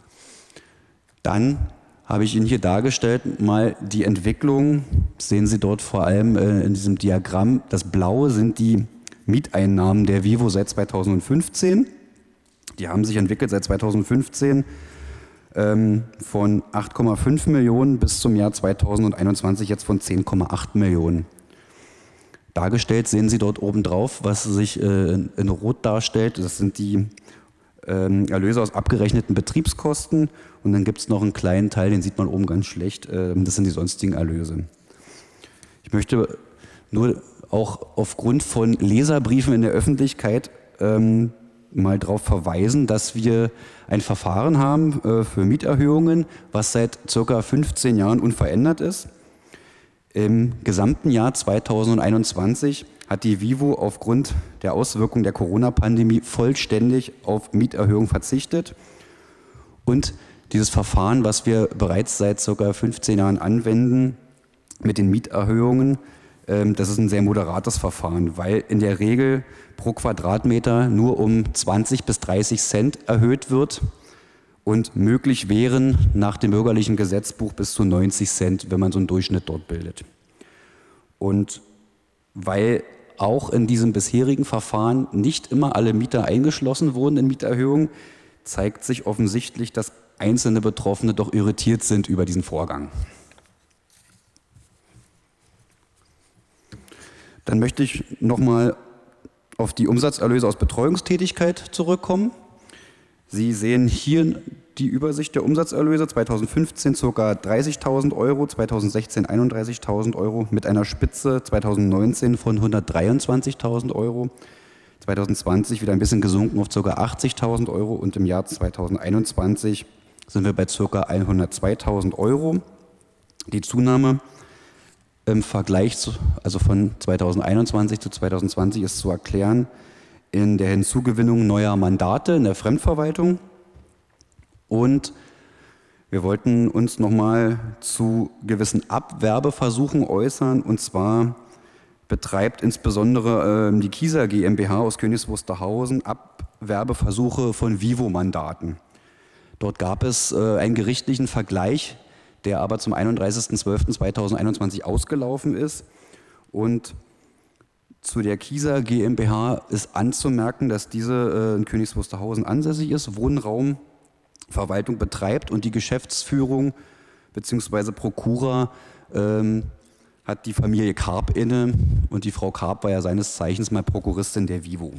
Dann habe ich Ihnen hier dargestellt mal die Entwicklung. Sehen Sie dort vor allem äh, in diesem Diagramm. Das Blaue sind die Mieteinnahmen der Vivo seit zweitausendfünfzehn. Die haben sich entwickelt seit zweitausendfünfzehn ähm, von acht Komma fünf Millionen bis zum Jahr zweitausendeinundzwanzig jetzt von zehn Komma acht Millionen. Dargestellt sehen Sie dort oben drauf, was sich äh, in Rot darstellt. Das sind die ähm, Erlöse aus abgerechneten Betriebskosten. Und dann gibt es noch einen kleinen Teil, den sieht man oben ganz schlecht. Äh, das sind die sonstigen Erlöse. Ich möchte nur auch aufgrund von Leserbriefen in der Öffentlichkeit ähm, mal darauf verweisen, dass wir ein Verfahren haben äh, für Mieterhöhungen, was seit circa fünfzehn Jahren unverändert ist. Im gesamten Jahr zweitausendeinundzwanzig hat die Vivo aufgrund der Auswirkungen der Corona-Pandemie vollständig auf Mieterhöhungen verzichtet. Und dieses Verfahren, was wir bereits seit ca. fünfzehn Jahren anwenden mit den Mieterhöhungen, ähm, das ist ein sehr moderates Verfahren, weil in der Regel pro Quadratmeter nur um zwanzig bis dreißig Cent erhöht wird. Und möglich wären nach dem bürgerlichen Gesetzbuch bis zu neunzig Cent, wenn man so einen Durchschnitt dort bildet. Und weil auch in diesem bisherigen Verfahren nicht immer alle Mieter eingeschlossen wurden in Mieterhöhungen, zeigt sich offensichtlich, dass einzelne Betroffene doch irritiert sind über diesen Vorgang. Dann möchte ich nochmal auf die Umsatzerlöse aus Betreuungstätigkeit zurückkommen. Sie sehen hier die Übersicht der Umsatzerlöse, zweitausendfünfzehn ca. dreißigtausend Euro, zweitausendsechzehn einunddreißigtausend Euro mit einer Spitze zweitausendneunzehn von hundertdreiundzwanzigtausend Euro, zweitausendzwanzig wieder ein bisschen gesunken auf ca. achtzigtausend Euro und im Jahr zweitausendeinundzwanzig sind wir bei ca. hundertzweitausend Euro. Die Zunahme im Vergleich zu, also von zweitausendeinundzwanzig zu zweitausendzwanzig ist zu erklären in der Hinzugewinnung neuer Mandate in der Fremdverwaltung. Und wir wollten uns nochmal zu gewissen Abwerbeversuchen äußern. Und zwar betreibt insbesondere äh, die Kieser GmbH aus Königs Wusterhausen Abwerbeversuche von Vivo-Mandaten. Dort gab es äh, einen gerichtlichen Vergleich, der aber zum einunddreißigsten zwölften zweitausendeinundzwanzig ausgelaufen ist. Und zu der Kieser GmbH ist anzumerken, dass diese äh, in Königs Wusterhausen ansässig ist, Wohnraumverwaltung betreibt und die Geschäftsführung bzw. Prokura ähm, hat die Familie Karp inne und die Frau Karp war ja seines Zeichens mal Prokuristin der Vivo.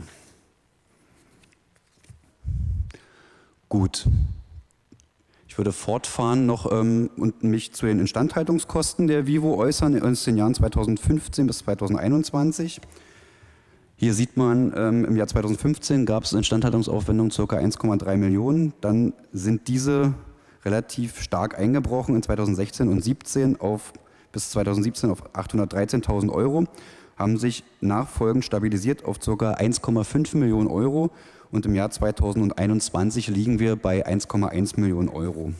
Gut. Ich würde fortfahren noch ähm, und mich zu den Instandhaltungskosten der Vivo äußern aus den Jahren zweitausendfünfzehn bis zweitausendeinundzwanzig. Hier sieht man, ähm, im Jahr zweitausendfünfzehn gab es Instandhaltungsaufwendungen ca. eins Komma drei Millionen. Dann sind diese relativ stark eingebrochen in zweitausendsechzehn und siebzehn auf, bis zweitausendsiebzehn auf achthundertdreizehntausend Euro, haben sich nachfolgend stabilisiert auf ca. eins Komma fünf Millionen Euro. Und im Jahr zweitausendeinundzwanzig liegen wir bei eins Komma eins Millionen Euro.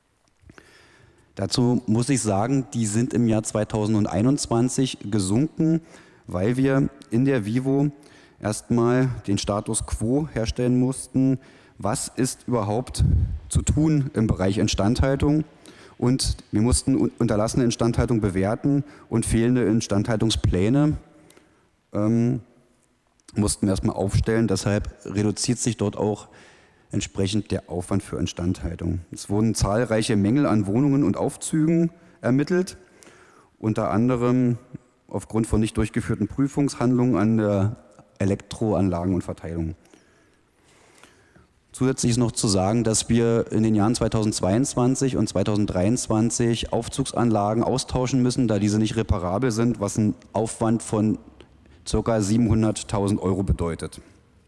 Dazu muss ich sagen, die sind im Jahr zweitausendeinundzwanzig gesunken, weil wir in der Vivo erstmal den Status quo herstellen mussten, was ist überhaupt zu tun im Bereich Instandhaltung. Und wir mussten unterlassene Instandhaltung bewerten und fehlende Instandhaltungspläne ähm, mussten wir erstmal aufstellen. Deshalb reduziert sich dort auch entsprechend der Aufwand für Instandhaltung. Es wurden zahlreiche Mängel an Wohnungen und Aufzügen ermittelt, unter anderem aufgrund von nicht durchgeführten Prüfungshandlungen an der Elektroanlagen und Verteilung. Zusätzlich ist noch zu sagen, dass wir in den Jahren zweitausendzweiundzwanzig und zweitausenddreiundzwanzig Aufzugsanlagen austauschen müssen, da diese nicht reparabel sind, was einen Aufwand von ca. siebenhunderttausend Euro bedeutet.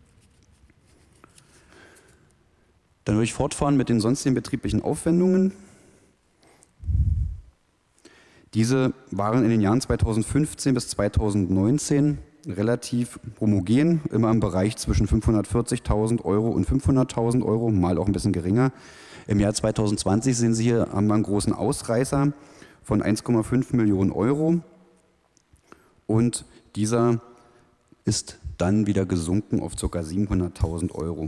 Dann würde ich fortfahren mit den sonstigen betrieblichen Aufwendungen. Diese waren in den Jahren zweitausendfünfzehn bis zweitausendneunzehn relativ homogen, immer im Bereich zwischen fünfhundertvierzigtausend Euro und fünfhunderttausend Euro, mal auch ein bisschen geringer. Im Jahr zweitausendzwanzig sehen Sie hier, haben wir einen großen Ausreißer von eins Komma fünf Millionen Euro und dieser ist dann wieder gesunken auf ca. siebenhunderttausend Euro.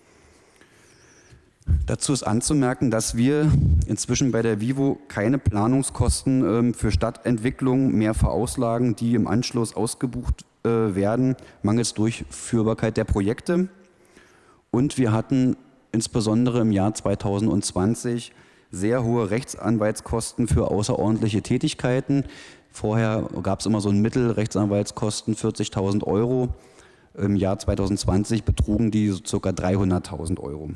Dazu ist anzumerken, dass wir inzwischen bei der Vivo keine Planungskosten ähm, für Stadtentwicklung mehr verauslagen, die im Anschluss ausgebucht äh, werden, mangels Durchführbarkeit der Projekte. Und wir hatten insbesondere im Jahr zweitausendzwanzig sehr hohe Rechtsanwaltskosten für außerordentliche Tätigkeiten. Vorher gab es immer so ein Mittel, Rechtsanwaltskosten vierzigtausend Euro. Im Jahr zweitausendzwanzig betrugen die so ca. dreihunderttausend Euro.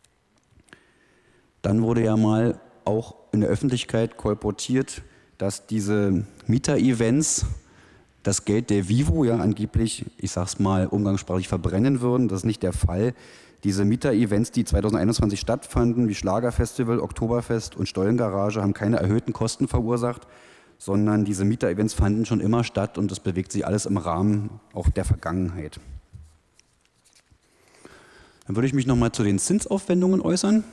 Dann wurde ja mal auch in der Öffentlichkeit kolportiert, dass diese Mieter-Events das Geld der Vivo ja angeblich, ich sag's mal umgangssprachlich, verbrennen würden. Das ist nicht der Fall. Diese Mieter-Events, die zweitausendeinundzwanzig stattfanden, wie Schlagerfestival, Oktoberfest und Stollengarage, haben keine erhöhten Kosten verursacht, sondern diese Mieter-Events fanden schon immer statt und das bewegt sich alles im Rahmen auch der Vergangenheit. Dann würde ich mich nochmal zu den Zinsaufwendungen äußern.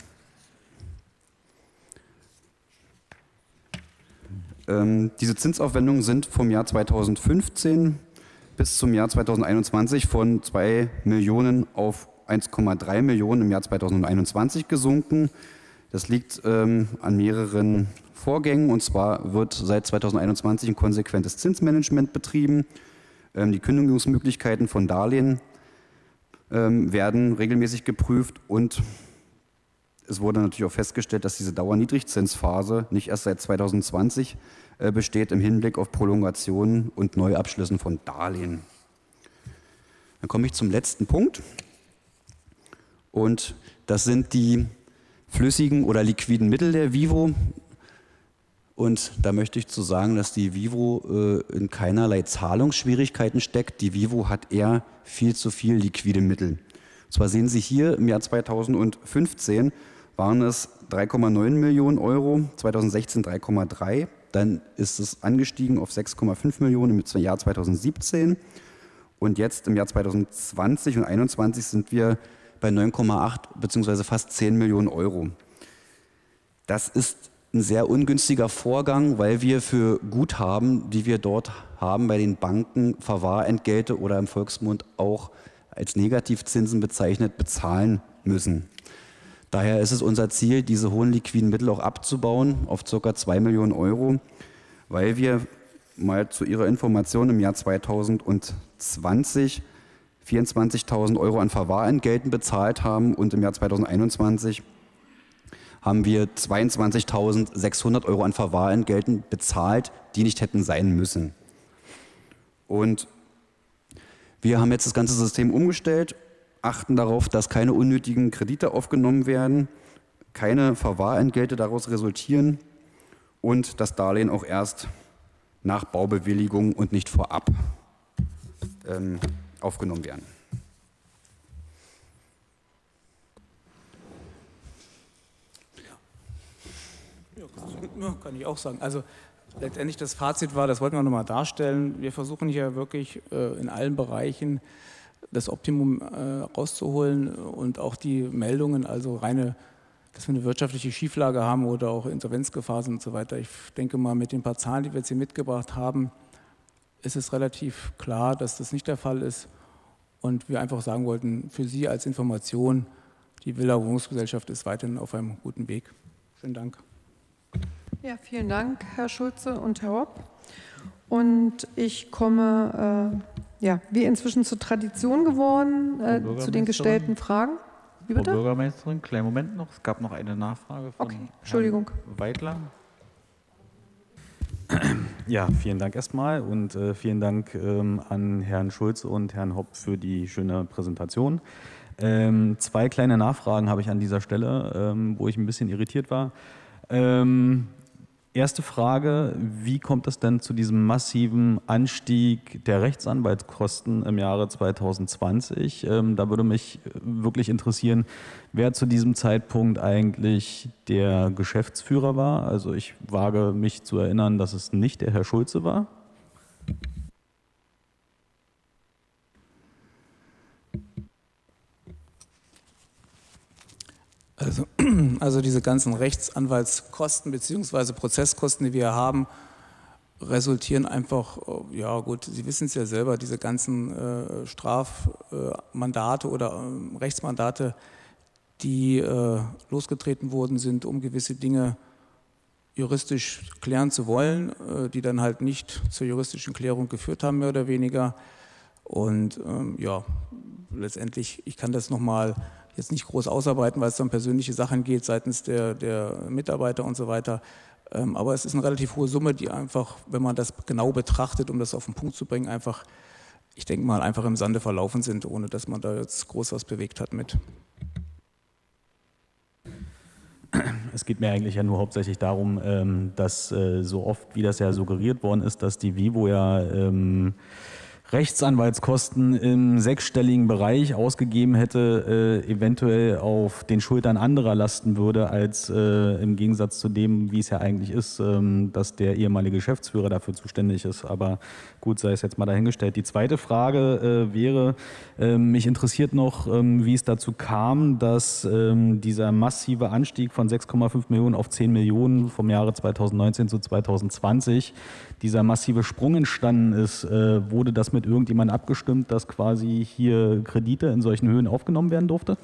Ähm, diese Zinsaufwendungen sind vom Jahr zweitausendfünfzehn bis zum Jahr zweitausendeinundzwanzig von zwei Millionen auf eins Komma drei Millionen im Jahr zweitausendeinundzwanzig gesunken. Das liegt ähm, an mehreren Vorgängen, und zwar wird seit zweitausendeinundzwanzig ein konsequentes Zinsmanagement betrieben. Ähm, die Kündigungsmöglichkeiten von Darlehen ähm, werden regelmäßig geprüft und es wurde natürlich auch festgestellt, dass diese Dauerniedrigzinsphase nicht erst seit zweitausendzwanzig äh, besteht im Hinblick auf Prolongationen und Neuabschlüssen von Darlehen. Dann komme ich zum letzten Punkt und das sind die flüssigen oder liquiden Mittel der Vivo. Und da möchte ich zu sagen, dass die Vivo äh, in keinerlei Zahlungsschwierigkeiten steckt. Die Vivo hat eher viel zu viel liquide Mittel. Und zwar sehen Sie hier im Jahr zweitausendfünfzehn waren es drei Komma neun Millionen Euro, zweitausendsechzehn drei Komma drei, dann ist es angestiegen auf sechs Komma fünf Millionen im Jahr zweitausendsiebzehn und jetzt im Jahr zweitausendzwanzig und zweitausendeinundzwanzig sind wir bei neun Komma acht bzw. fast zehn Millionen Euro. Das ist ein sehr ungünstiger Vorgang, weil wir für Guthaben, die wir dort haben bei den Banken, Verwahrentgelte oder im Volksmund auch als Negativzinsen bezeichnet, bezahlen müssen. Daher ist es unser Ziel, diese hohen liquiden Mittel auch abzubauen auf ca. zwei Millionen Euro, weil wir mal zu Ihrer Information im Jahr zweitausendzwanzig vierundzwanzigtausend Euro an Verwahrentgelten bezahlt haben und im Jahr zweitausendeinundzwanzig haben wir zweiundzwanzigtausendsechshundert Euro an Verwahrentgelten bezahlt, die nicht hätten sein müssen. Und wir haben jetzt das ganze System umgestellt, achten darauf, dass keine unnötigen Kredite aufgenommen werden, keine Verwahrentgelte daraus resultieren und das Darlehen auch erst nach Baubewilligung und nicht vorab ähm, aufgenommen werden. Ja, kann ich auch sagen. Also letztendlich das Fazit war, das wollten wir nochmal darstellen, wir versuchen hier wirklich äh, in allen Bereichen das Optimum äh, rauszuholen und auch die Meldungen, also reine, dass wir eine wirtschaftliche Schieflage haben oder auch Insolvenzgefahr sind und so weiter. Ich denke mal, mit den paar Zahlen, die wir jetzt hier mitgebracht haben, ist es relativ klar, dass das nicht der Fall ist und wir einfach sagen wollten, für Sie als Information die Villa Wohnungsgesellschaft ist weiterhin auf einem guten Weg. Schönen Dank. Ja, vielen Dank, Herr Schulze und Herr Hopp. Und ich komme, äh, ja, wie inzwischen zur Tradition geworden, äh, zu den gestellten Fragen. Wie bitte? Frau Bürgermeisterin, kleinen Moment noch. Es gab noch eine Nachfrage von okay. Entschuldigung. Herrn Weidler. Ja, vielen Dank erstmal und äh, vielen Dank ähm, an Herrn Schulze und Herrn Hopp für die schöne Präsentation. Ähm, zwei kleine Nachfragen habe ich an dieser Stelle, ähm, wo ich ein bisschen irritiert war. Ähm, erste Frage, wie kommt es denn zu diesem massiven Anstieg der Rechtsanwaltskosten im Jahre zweitausendzwanzig? Ähm, da würde mich wirklich interessieren, wer zu diesem Zeitpunkt eigentlich der Geschäftsführer war. Also ich wage mich zu erinnern, dass es nicht der Herr Schulze war. Also, also diese ganzen Rechtsanwaltskosten bzw. Prozesskosten, die wir haben, resultieren einfach, ja gut, Sie wissen es ja selber, diese ganzen äh, Strafmandate oder äh, Rechtsmandate, die äh, losgetreten worden sind, um gewisse Dinge juristisch klären zu wollen, äh, die dann halt nicht zur juristischen Klärung geführt haben, mehr oder weniger. Und ähm, ja, letztendlich, ich kann das nochmal jetzt nicht groß ausarbeiten, weil es dann persönliche Sachen geht seitens der, der Mitarbeiter und so weiter. Ähm, aber es ist eine relativ hohe Summe, die einfach, wenn man das genau betrachtet, um das auf den Punkt zu bringen, einfach, ich denke mal, einfach im Sande verlaufen sind, ohne dass man da jetzt groß was bewegt hat mit. Es geht mir eigentlich ja nur hauptsächlich darum, ähm, dass äh, so oft, wie das ja suggeriert worden ist, dass die Vivo ja ähm, Rechtsanwaltskosten im sechsstelligen Bereich ausgegeben hätte, äh, eventuell auf den Schultern anderer lasten würde, als äh, im Gegensatz zu dem, wie es ja eigentlich ist, ähm, dass der ehemalige Geschäftsführer dafür zuständig ist. Aber gut, sei es jetzt mal dahingestellt. Die zweite Frage äh, wäre, äh, mich interessiert noch, ähm, wie es dazu kam, dass ähm, dieser massive Anstieg von sechs Komma fünf Millionen auf zehn Millionen vom Jahre zweitausendneunzehn zu zweitausendzwanzig, dieser massive Sprung entstanden ist. Äh, wurde das mit irgendjemand abgestimmt, dass quasi hier Kredite in solchen Höhen aufgenommen werden durfte?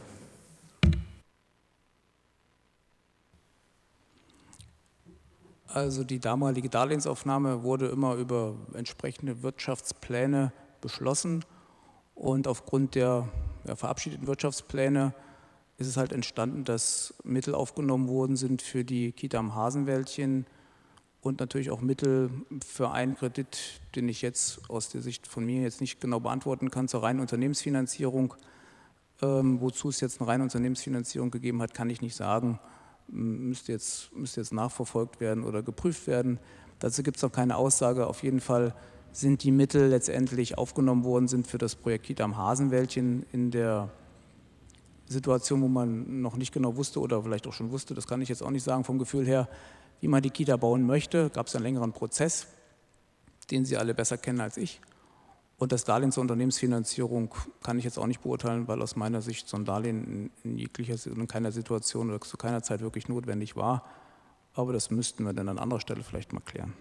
Also die damalige Darlehensaufnahme wurde immer über entsprechende Wirtschaftspläne beschlossen und aufgrund der ja, verabschiedeten Wirtschaftspläne ist es halt entstanden, dass Mittel aufgenommen worden sind für die Kita am Hasenwäldchen und natürlich auch Mittel für einen Kredit, den ich jetzt aus der Sicht von mir jetzt nicht genau beantworten kann, zur reinen Unternehmensfinanzierung. Ähm, wozu es jetzt eine reine Unternehmensfinanzierung gegeben hat, kann ich nicht sagen. Müsste jetzt, müsste jetzt nachverfolgt werden oder geprüft werden. Dazu gibt es noch keine Aussage. Auf jeden Fall sind die Mittel letztendlich aufgenommen worden, sind für das Projekt Kita am Hasenwäldchen in der Situation, wo man noch nicht genau wusste oder vielleicht auch schon wusste, das kann ich jetzt auch nicht sagen vom Gefühl her, wie man die Kita bauen möchte, gab es einen längeren Prozess, den Sie alle besser kennen als ich. Und das Darlehen zur Unternehmensfinanzierung kann ich jetzt auch nicht beurteilen, weil aus meiner Sicht so ein Darlehen in jeglicher, in keiner Situation oder zu keiner Zeit wirklich notwendig war. Aber das müssten wir dann an anderer Stelle vielleicht mal klären.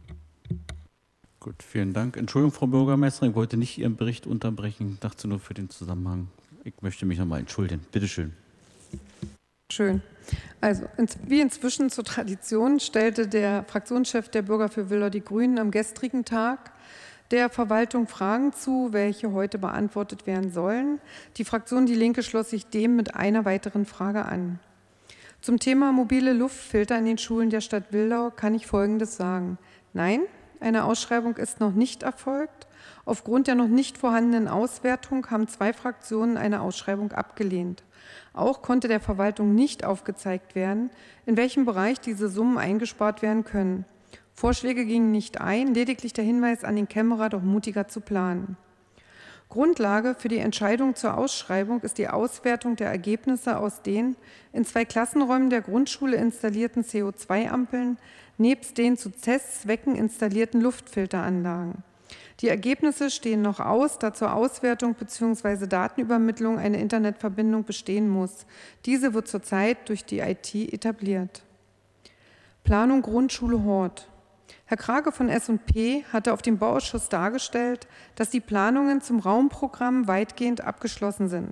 Gut, vielen Dank. Entschuldigung, Frau Bürgermeisterin, ich wollte nicht Ihren Bericht unterbrechen, ich dachte nur für den Zusammenhang. Ich möchte mich nochmal entschuldigen. Bitte schön. Schön. Also, wie inzwischen zur Tradition stellte der Fraktionschef der Bürger für Wilder die Grünen am gestrigen Tag der Verwaltung Fragen zu, welche heute beantwortet werden sollen. Die Fraktion Die Linke schloss sich dem mit einer weiteren Frage an. Zum Thema mobile Luftfilter in den Schulen der Stadt Wildau kann ich Folgendes sagen. Nein, eine Ausschreibung ist noch nicht erfolgt. Aufgrund der noch nicht vorhandenen Auswertung haben zwei Fraktionen eine Ausschreibung abgelehnt. Auch konnte der Verwaltung nicht aufgezeigt werden, in welchem Bereich diese Summen eingespart werden können. Vorschläge gingen nicht ein, lediglich der Hinweis an den Kämmerer, doch mutiger zu planen. Grundlage für die Entscheidung zur Ausschreibung ist die Auswertung der Ergebnisse aus den in zwei Klassenräumen der Grundschule installierten C O zwei Ampeln nebst den zu Testzwecken installierten Luftfilteranlagen. Die Ergebnisse stehen noch aus, da zur Auswertung bzw. Datenübermittlung eine Internetverbindung bestehen muss. Diese wird zurzeit durch die I T etabliert. Planung Grundschule Hort. Herr Krage von S und P hatte auf dem Bauausschuss dargestellt, dass die Planungen zum Raumprogramm weitgehend abgeschlossen sind.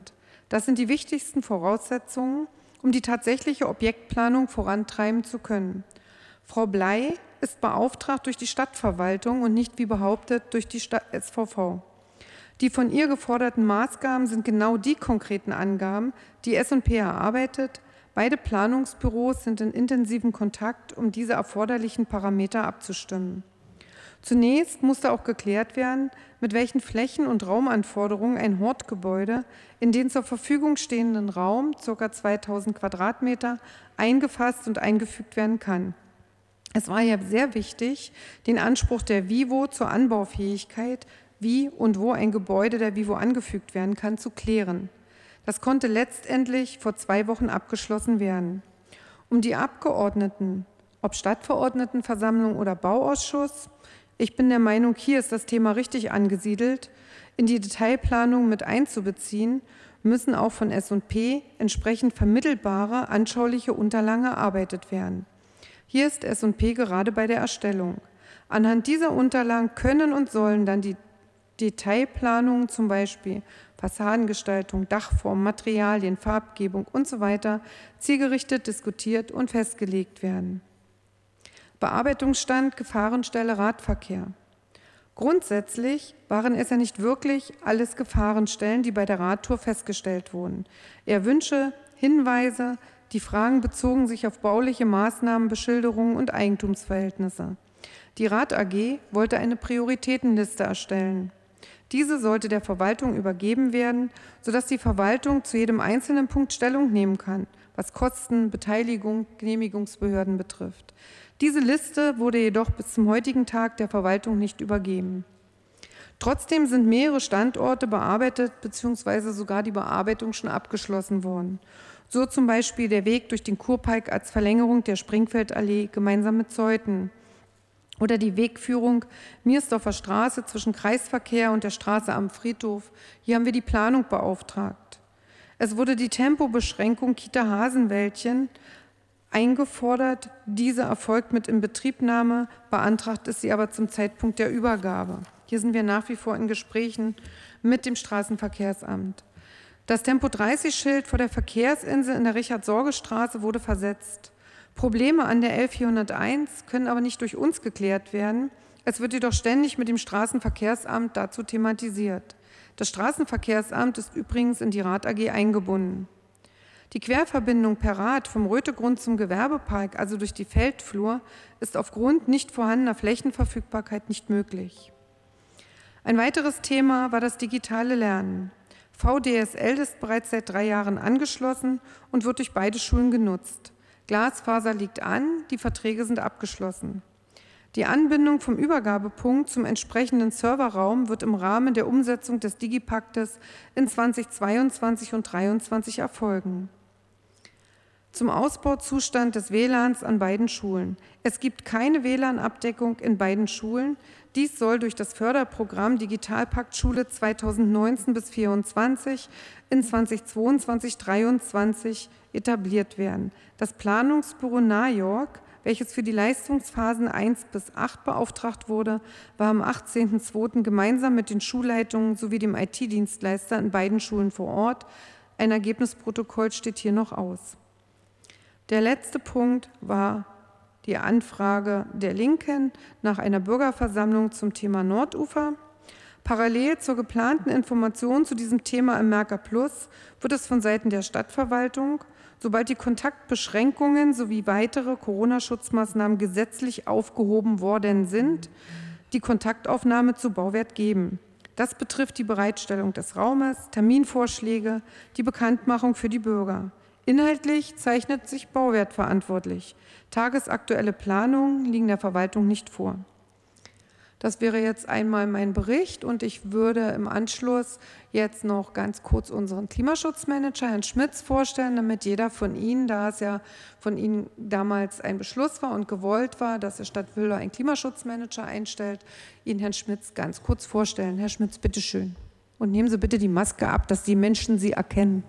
Das sind die wichtigsten Voraussetzungen, um die tatsächliche Objektplanung vorantreiben zu können. Frau Bley ist beauftragt durch die Stadtverwaltung und nicht wie behauptet durch die Stadt S V V. Die von ihr geforderten Maßgaben sind genau die konkreten Angaben, die S und P erarbeitet. Beide Planungsbüros sind in intensivem Kontakt, um diese erforderlichen Parameter abzustimmen. Zunächst musste auch geklärt werden, mit welchen Flächen- und Raumanforderungen ein Hortgebäude in den zur Verfügung stehenden Raum, ca. zweitausend Quadratmeter, eingefasst und eingefügt werden kann. Es war ja sehr wichtig, den Anspruch der Vivo zur Anbaufähigkeit, wie und wo ein Gebäude der Vivo angefügt werden kann, zu klären. Das konnte letztendlich vor zwei Wochen abgeschlossen werden. Um die Abgeordneten, ob Stadtverordnetenversammlung oder Bauausschuss, ich bin der Meinung, hier ist das Thema richtig angesiedelt, in die Detailplanung mit einzubeziehen, müssen auch von S und P entsprechend vermittelbare, anschauliche Unterlagen erarbeitet werden. Hier ist S und P gerade bei der Erstellung. Anhand dieser Unterlagen können und sollen dann die Detailplanungen, zum Beispiel Fassadengestaltung, Dachform, Materialien, Farbgebung und so weiter, zielgerichtet diskutiert und festgelegt werden. Bearbeitungsstand, Gefahrenstelle, Radverkehr. Grundsätzlich waren es ja nicht wirklich alles Gefahrenstellen, die bei der Radtour festgestellt wurden. Eher Wünsche, Hinweise, die Fragen bezogen sich auf bauliche Maßnahmen, Beschilderungen und Eigentumsverhältnisse. Die Rad A G wollte eine Prioritätenliste erstellen. Diese sollte der Verwaltung übergeben werden, sodass die Verwaltung zu jedem einzelnen Punkt Stellung nehmen kann, was Kosten, Beteiligung, Genehmigungsbehörden betrifft. Diese Liste wurde jedoch bis zum heutigen Tag der Verwaltung nicht übergeben. Trotzdem sind mehrere Standorte bearbeitet bzw. sogar die Bearbeitung schon abgeschlossen worden. So zum Beispiel der Weg durch den Kurpark als Verlängerung der Springfeldallee gemeinsam mit Zeuthen. Oder die Wegführung Miersdorfer Straße zwischen Kreisverkehr und der Straße am Friedhof. Hier haben wir die Planung beauftragt. Es wurde die Tempobeschränkung Kita Hasenwäldchen eingefordert. Diese erfolgt mit Inbetriebnahme, beantragt ist sie aber zum Zeitpunkt der Übergabe. Hier sind wir nach wie vor in Gesprächen mit dem Straßenverkehrsamt. Das Tempo dreißig Schild vor der Verkehrsinsel in der Richard-Sorge-Straße wurde versetzt. Probleme an der L vierhunderteins können aber nicht durch uns geklärt werden. Es wird jedoch ständig mit dem Straßenverkehrsamt dazu thematisiert. Das Straßenverkehrsamt ist übrigens in die Rad A G eingebunden. Die Querverbindung per Rad vom Rötegrund zum Gewerbepark, also durch die Feldflur, ist aufgrund nicht vorhandener Flächenverfügbarkeit nicht möglich. Ein weiteres Thema war das digitale Lernen. V D S L ist bereits seit drei Jahren angeschlossen und wird durch beide Schulen genutzt. Glasfaser liegt an, die Verträge sind abgeschlossen. Die Anbindung vom Übergabepunkt zum entsprechenden Serverraum wird im Rahmen der Umsetzung des Digipaktes in zweitausendzweiundzwanzig und zweitausenddreiundzwanzig erfolgen. Zum Ausbauzustand des W L A Ns an beiden Schulen. Es gibt keine W L A N-Abdeckung in beiden Schulen. Dies soll durch das Förderprogramm Digitalpakt Schule zweitausendneunzehn bis zweitausendvierundzwanzig in zweitausendzweiundzwanzig dreiundzwanzig etabliert werden. Das Planungsbüro Najork, welches für die Leistungsphasen eins bis acht beauftragt wurde, war am achtzehnten zweiten gemeinsam mit den Schulleitungen sowie dem I T-Dienstleister in beiden Schulen vor Ort. Ein Ergebnisprotokoll steht hier noch aus. Der letzte Punkt war die Anfrage der Linken nach einer Bürgerversammlung zum Thema Nordufer. Parallel zur geplanten Information zu diesem Thema im Merker Plus wird es von Seiten der Stadtverwaltung, sobald die Kontaktbeschränkungen sowie weitere Corona-Schutzmaßnahmen gesetzlich aufgehoben worden sind, die Kontaktaufnahme zu Bauwert geben. Das betrifft die Bereitstellung des Raumes, Terminvorschläge, die Bekanntmachung für die Bürger. Inhaltlich zeichnet sich Bauwert verantwortlich. Tagesaktuelle Planungen liegen der Verwaltung nicht vor. Das wäre jetzt einmal mein Bericht und ich würde im Anschluss jetzt noch ganz kurz unseren Klimaschutzmanager, Herrn Schmitz, vorstellen, damit jeder von Ihnen, da es ja von Ihnen damals ein Beschluss war und gewollt war, dass die Stadt Wilder einen Klimaschutzmanager einstellt, Ihnen Herrn Schmitz ganz kurz vorstellen. Herr Schmitz, bitteschön. Und nehmen Sie bitte die Maske ab, dass die Menschen Sie erkennen.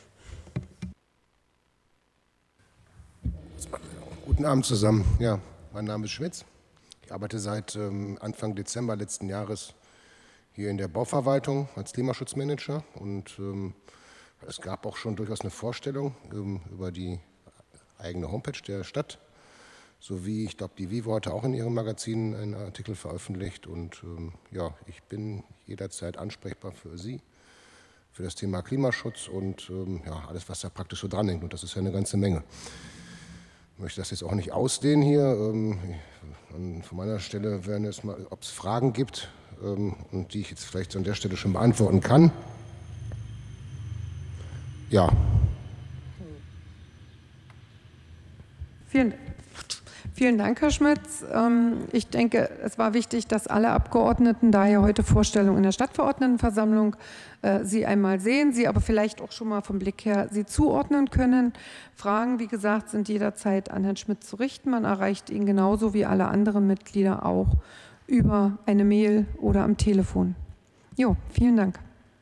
Guten Abend zusammen. Ja, mein Name ist Schmitz. Ich arbeite seit ähm, Anfang Dezember letzten Jahres hier in der Bauverwaltung als Klimaschutzmanager und ähm, Es gab auch schon durchaus eine Vorstellung ähm, über die eigene Homepage der Stadt, sowie, ich glaube, die Vivo hatte auch in ihrem Magazin einen Artikel veröffentlicht. Und ähm, ja, ich bin jederzeit ansprechbar für Sie, für das Thema Klimaschutz und ähm, ja, alles, was da praktisch so dranhängt. Und das ist ja eine ganze Menge. Ich möchte das jetzt auch nicht ausdehnen hier. Ähm, von meiner Stelle wären jetzt mal, ob es Fragen gibt, ähm, und die ich jetzt vielleicht an der Stelle schon beantworten kann. Ja. Vielen, vielen Dank, Herr Schmitz. Ich denke, es war wichtig, dass alle Abgeordneten, da ja heute Vorstellung in der Stadtverordnetenversammlung, Sie einmal sehen, Sie aber vielleicht auch schon mal vom Blick her Sie zuordnen können. Fragen, wie gesagt, sind jederzeit an Herrn Schmitz zu richten. Man erreicht ihn genauso wie alle anderen Mitglieder auch über eine Mail oder am Telefon. Jo, vielen Dank.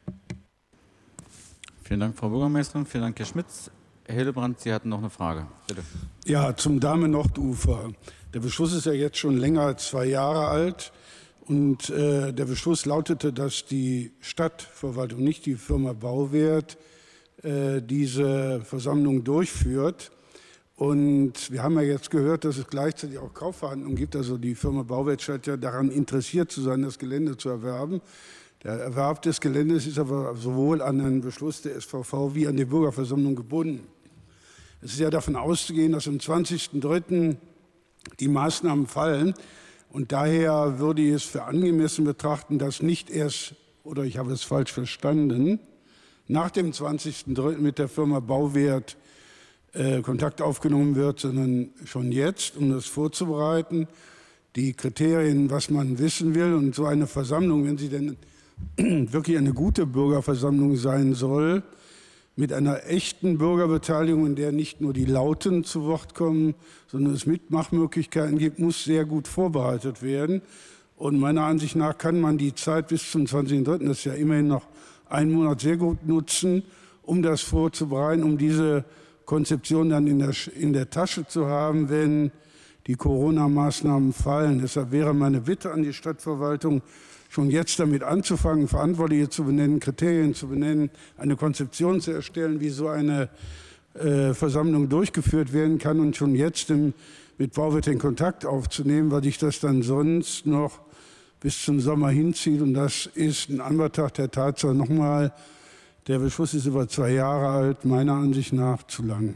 Vielen Dank, Frau Bürgermeisterin. Vielen Dank, Herr Schmitz. Herr Hillebrand, Sie hatten noch eine Frage. Bitte. Ja, zum Dahme-Nordufer. Der Beschluss ist ja jetzt schon länger als zwei Jahre alt. Und äh, der Beschluss lautete, dass die Stadtverwaltung, nicht die Firma Bauwert, äh, diese Versammlung durchführt. Und wir haben ja jetzt gehört, dass es gleichzeitig auch Kaufverhandlungen gibt. Also die Firma Bauwert scheint ja daran interessiert zu sein, das Gelände zu erwerben. Der Erwerb des Geländes ist aber sowohl an den Beschluss der S V V wie an die Bürgerversammlung gebunden. Es ist ja davon auszugehen, dass am zwanzigsten dritten die Maßnahmen fallen. Und daher würde ich es für angemessen betrachten, dass nicht erst, oder ich habe es falsch verstanden, nach dem zwanzigsten dritten mit der Firma Bauwert äh, Kontakt aufgenommen wird, sondern schon jetzt, um das vorzubereiten, die Kriterien, was man wissen will. Und so eine Versammlung, wenn sie denn wirklich eine gute Bürgerversammlung sein soll, mit einer echten Bürgerbeteiligung, in der nicht nur die Lauten zu Wort kommen, sondern es Mitmachmöglichkeiten gibt, muss sehr gut vorbereitet werden. Und meiner Ansicht nach kann man die Zeit bis zum zwanzigsten dritten, das ist ja immerhin noch ein Monat, sehr gut nutzen, um das vorzubereiten, um diese Konzeption dann in der, in der Tasche zu haben, wenn die Corona-Maßnahmen fallen. Deshalb wäre meine Bitte an die Stadtverwaltung, schon jetzt damit anzufangen, Verantwortliche zu benennen, Kriterien zu benennen, eine Konzeption zu erstellen, wie so eine äh, Versammlung durchgeführt werden kann und schon jetzt im, mit Bauwert in Kontakt aufzunehmen, weil sich das dann sonst noch bis zum Sommer hinzieht. Und das ist in Anbetracht der Tatsache nochmal, der Beschluss ist über zwei Jahre alt, meiner Ansicht nach zu lang.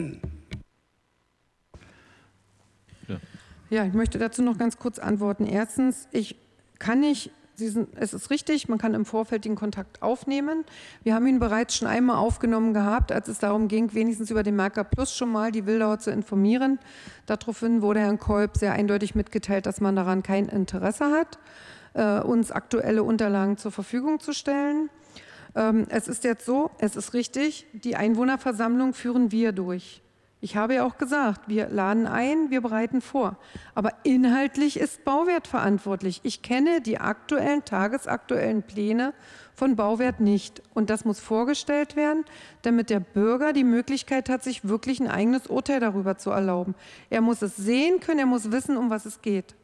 Ja. Ja, ich möchte dazu noch ganz kurz antworten. Erstens, ich kann nicht Sie sind, es ist richtig, man kann im Vorfeld den Kontakt aufnehmen. Wir haben ihn bereits schon einmal aufgenommen gehabt, als es darum ging, wenigstens über den Merker Plus schon mal die Wildauer zu informieren. Daraufhin wurde Herrn Kolb sehr eindeutig mitgeteilt, dass man daran kein Interesse hat, äh, uns aktuelle Unterlagen zur Verfügung zu stellen. Ähm, es ist jetzt so, es ist richtig, die Einwohnerversammlung führen wir durch. Ich habe ja auch gesagt, wir laden ein, wir bereiten vor. Aber inhaltlich ist Bauwert verantwortlich. Ich kenne die aktuellen, tagesaktuellen Pläne von Bauwert nicht. Und das muss vorgestellt werden, damit der Bürger die Möglichkeit hat, sich wirklich ein eigenes Urteil darüber zu erlauben. Er muss es sehen können, er muss wissen, um was es geht.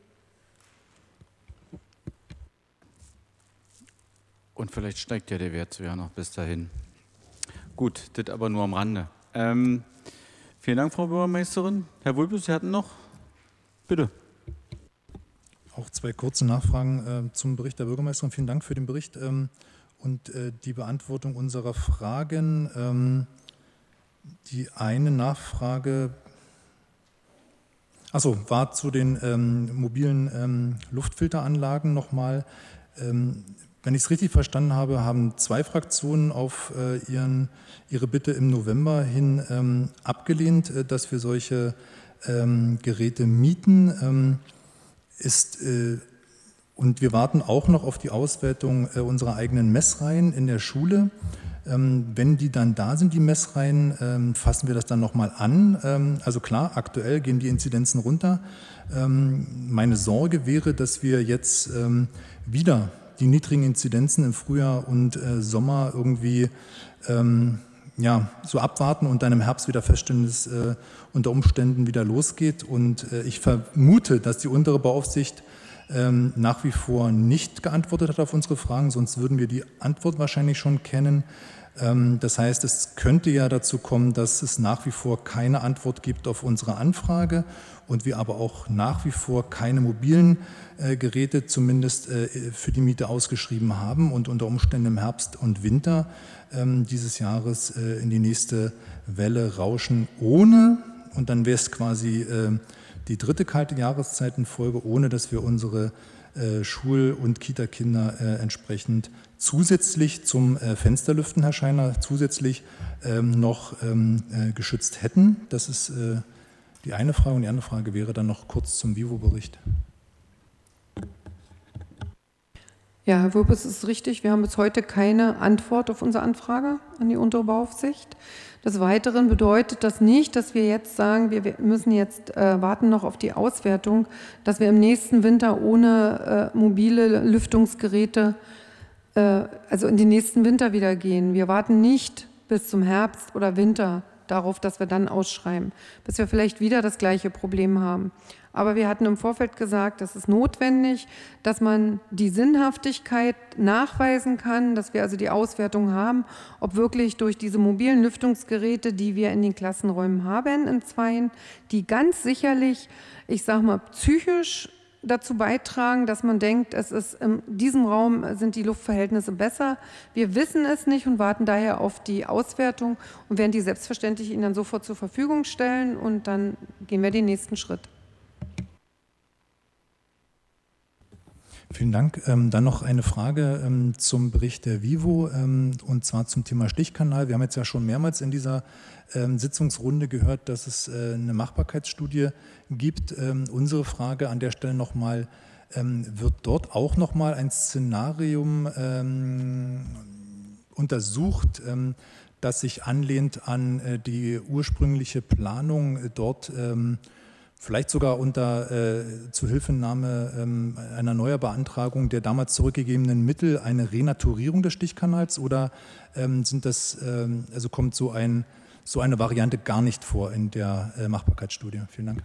Und vielleicht steigt ja der Wert ja noch bis dahin. Gut, das aber nur am Rande. Ähm, Vielen Dank, Frau Bürgermeisterin. Herr Wulpes, Sie hatten noch? Bitte. Auch zwei kurze Nachfragen äh, zum Bericht der Bürgermeisterin. Vielen Dank für den Bericht ähm, und äh, die Beantwortung unserer Fragen. Ähm, die eine Nachfrage achso, war zu den ähm, mobilen ähm, Luftfilteranlagen nochmal. Ähm, Wenn ich es richtig verstanden habe, haben zwei Fraktionen auf äh, ihren, ihre Bitte im November hin ähm, abgelehnt, äh, dass wir solche ähm, Geräte mieten. Ähm, ist, äh, und wir warten auch noch auf die Auswertung äh, unserer eigenen Messreihen in der Schule. Ähm, wenn die dann da sind, die Messreihen, ähm, fassen wir das dann nochmal an. Ähm, also klar, aktuell gehen die Inzidenzen runter. Ähm, meine Sorge wäre, dass wir jetzt ähm, wieder die niedrigen Inzidenzen im Frühjahr und äh, Sommer irgendwie ähm, ja, so abwarten und dann im Herbst wieder feststellen, dass es äh, unter Umständen wieder losgeht. Und äh, ich vermute, dass die untere Bauaufsicht ähm, nach wie vor nicht geantwortet hat auf unsere Fragen, sonst würden wir die Antwort wahrscheinlich schon kennen. Das heißt, es könnte ja dazu kommen, dass es nach wie vor keine Antwort gibt auf unsere Anfrage und wir aber auch nach wie vor keine mobilen äh, Geräte zumindest äh, für die Miete ausgeschrieben haben und unter Umständen im Herbst und Winter äh, dieses Jahres äh, in die nächste Welle rauschen ohne, und dann wäre es quasi äh, die dritte kalte Jahreszeit in Folge, ohne dass wir unsere äh, Schul- und Kita-Kinder äh, entsprechend zusätzlich zum äh, Fensterlüften, Herr Scheiner, zusätzlich ähm, noch ähm, äh, geschützt hätten. Das ist äh, die eine Frage. Und die andere Frage wäre dann noch kurz zum Vivo-Bericht. Ja, Herr Wurpes, ist richtig. Wir haben bis heute keine Antwort auf unsere Anfrage an die untere Bauaufsicht. Des Weiteren bedeutet das nicht, dass wir jetzt sagen, wir müssen jetzt äh, warten noch auf die Auswertung, dass wir im nächsten Winter ohne äh, mobile Lüftungsgeräte äh, also in den nächsten Winter wieder gehen. Wir warten nicht bis zum Herbst oder Winter darauf, dass wir dann ausschreiben, bis wir vielleicht wieder das gleiche Problem haben. Aber wir hatten im Vorfeld gesagt, es ist notwendig, dass man die Sinnhaftigkeit nachweisen kann, dass wir also die Auswertung haben, ob wirklich durch diese mobilen Lüftungsgeräte, die wir in den Klassenräumen haben in Zweien, die ganz sicherlich, ich sage mal, psychisch dazu beitragen, dass man denkt, es ist in diesem Raum sind die Luftverhältnisse besser. Wir wissen es nicht und warten daher auf die Auswertung und werden die selbstverständlich Ihnen dann sofort zur Verfügung stellen und dann gehen wir den nächsten Schritt. Vielen Dank. Ähm, dann noch eine Frage ähm, zum Bericht der Vivo ähm, und zwar zum Thema Stichkanal. Wir haben jetzt ja schon mehrmals in dieser ähm, Sitzungsrunde gehört, dass es äh, eine Machbarkeitsstudie gibt. Ähm, unsere Frage an der Stelle nochmal, ähm, wird dort auch nochmal ein Szenarium ähm, untersucht, ähm, das sich anlehnt an äh, die ursprüngliche Planung äh, dort ähm, vielleicht sogar unter äh, Zuhilfenahme ähm, einer Neuerbeantragung der damals zurückgegebenen Mittel eine Renaturierung des Stichkanals oder ähm, sind das, ähm, also kommt so, ein, so eine Variante gar nicht vor in der äh, Machbarkeitsstudie? Vielen Dank.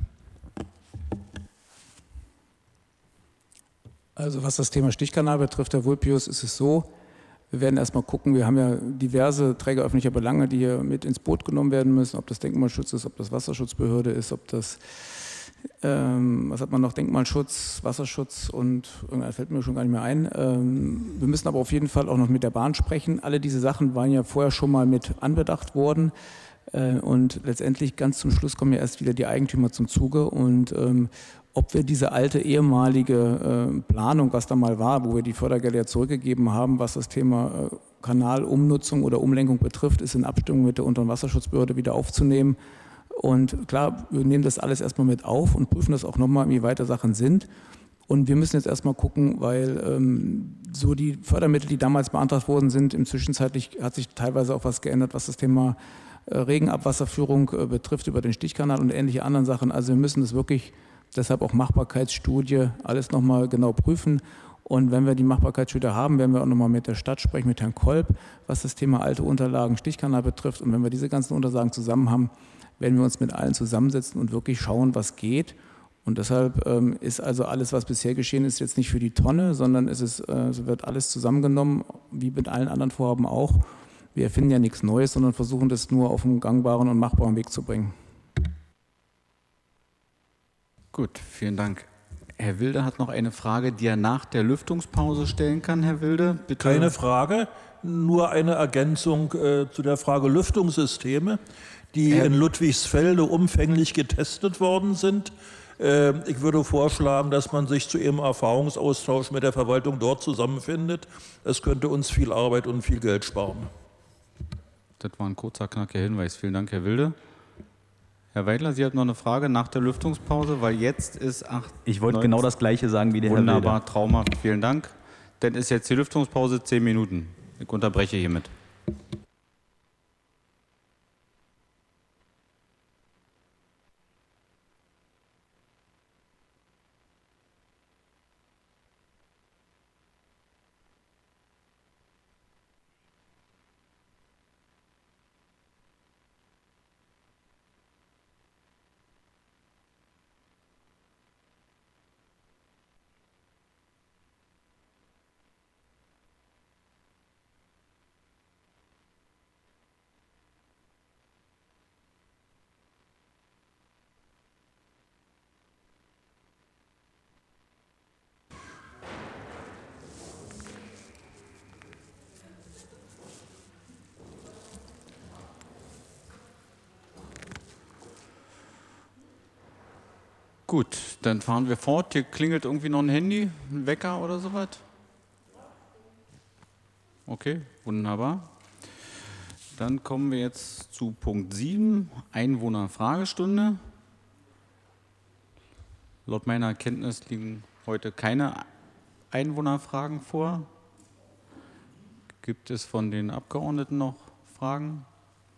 Also was das Thema Stichkanal betrifft, Herr Vulpius, ist es so, wir werden erstmal gucken, wir haben ja diverse Träger öffentlicher Belange, die hier mit ins Boot genommen werden müssen, ob das Denkmalschutz ist, ob das Wasserschutzbehörde ist, ob das Ähm, was hat man noch? Denkmalschutz, Wasserschutz und irgendwann fällt mir schon gar nicht mehr ein. Ähm, wir müssen aber auf jeden Fall auch noch mit der Bahn sprechen. Alle diese Sachen waren ja vorher schon mal mit anbedacht worden äh, und letztendlich ganz zum Schluss kommen ja erst wieder die Eigentümer zum Zuge und ähm, ob wir diese alte ehemalige äh, Planung, was da mal war, wo wir die Fördergelder ja zurückgegeben haben, was das Thema äh, Kanalumnutzung oder Umlenkung betrifft, ist in Abstimmung mit der Unteren Wasserschutzbehörde wieder aufzunehmen. Und klar, wir nehmen das alles erstmal mit auf und prüfen das auch nochmal, wie weit Sachen sind. Und wir müssen jetzt erstmal gucken, weil ähm, so die Fördermittel, die damals beantragt worden sind, im Zwischenzeitlich hat sich teilweise auch was geändert, was das Thema äh, Regenabwasserführung äh, betrifft über den Stichkanal und ähnliche anderen Sachen. Also wir müssen das wirklich, deshalb auch Machbarkeitsstudie, alles nochmal genau prüfen. Und wenn wir die Machbarkeitsstudie haben, werden wir auch nochmal mit der Stadt sprechen, mit Herrn Kolb, was das Thema alte Unterlagen, Stichkanal betrifft. Und wenn wir diese ganzen Unterlagen zusammen haben, werden wir uns mit allen zusammensetzen und wirklich schauen, was geht. Und deshalb ähm, ist also alles, was bisher geschehen ist, jetzt nicht für die Tonne, sondern es ist, äh, wird alles zusammengenommen, wie mit allen anderen Vorhaben auch. Wir erfinden ja nichts Neues, sondern versuchen das nur auf einen gangbaren und machbaren Weg zu bringen. Gut, vielen Dank. Herr Wilde hat noch eine Frage, die er nach der Lüftungspause stellen kann. Herr Wilde, bitte. Keine Frage, nur eine Ergänzung äh, zu der Frage Lüftungssysteme, die in Ludwigsfelde umfänglich getestet worden sind. Ich würde vorschlagen, dass man sich zu Ihrem Erfahrungsaustausch mit der Verwaltung dort zusammenfindet. Es könnte uns viel Arbeit und viel Geld sparen. Das war ein kurzer, knackiger Hinweis. Vielen Dank, Herr Wilde. Herr Weidler, Sie hatten noch eine Frage nach der Lüftungspause, weil jetzt ist acht. Ich wollte genau das Gleiche sagen wie der Herr Wilde. Wunderbar, traumhaft, vielen Dank. Dann ist jetzt die Lüftungspause zehn Minuten. Ich unterbreche hiermit. Gut, dann fahren wir fort. Hier klingelt irgendwie noch ein Handy, ein Wecker oder sowas. Okay, wunderbar. Dann kommen wir jetzt zu Punkt sieben, Einwohnerfragestunde. Laut meiner Kenntnis liegen heute keine Einwohnerfragen vor. Gibt es von den Abgeordneten noch Fragen?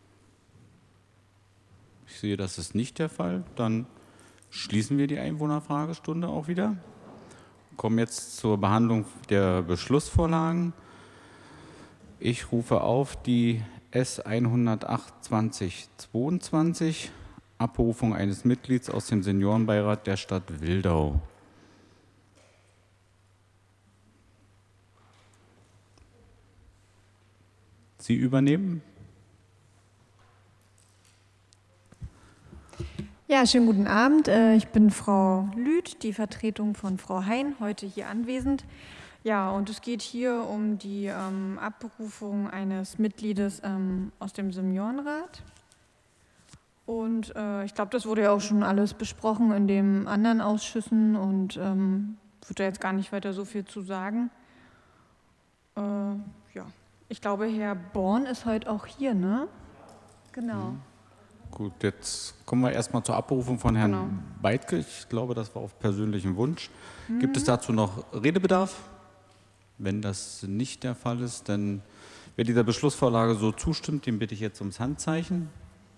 Ich sehe, das ist nicht der Fall. Dann schließen wir die Einwohnerfragestunde auch wieder. Kommen jetzt zur Behandlung der Beschlussvorlagen. Ich rufe auf die S hundertacht zwanzig zweiundzwanzig, Abberufung eines Mitglieds aus dem Seniorenbeirat der Stadt Wildau. Sie übernehmen? Ja, schönen guten Abend. Ich bin Frau Lüth, die Vertretung von Frau Hein, heute hier anwesend. Ja, und es geht hier um die ähm, Abberufung eines Mitgliedes ähm, aus dem Seniorenrat. Und äh, ich glaube, das wurde ja auch schon alles besprochen in den anderen Ausschüssen und ähm, würde da jetzt gar nicht weiter so viel zu sagen. Äh, ja, ich glaube, Herr Born ist heute auch hier, ne? Genau. Mhm. Gut, jetzt kommen wir erstmal zur Abberufung von Herrn Genau. Beitke. Ich glaube, das war auf persönlichen Wunsch. Mhm. Gibt es dazu noch Redebedarf? Wenn das nicht der Fall ist, dann wer dieser Beschlussvorlage so zustimmt, den bitte ich jetzt ums Handzeichen.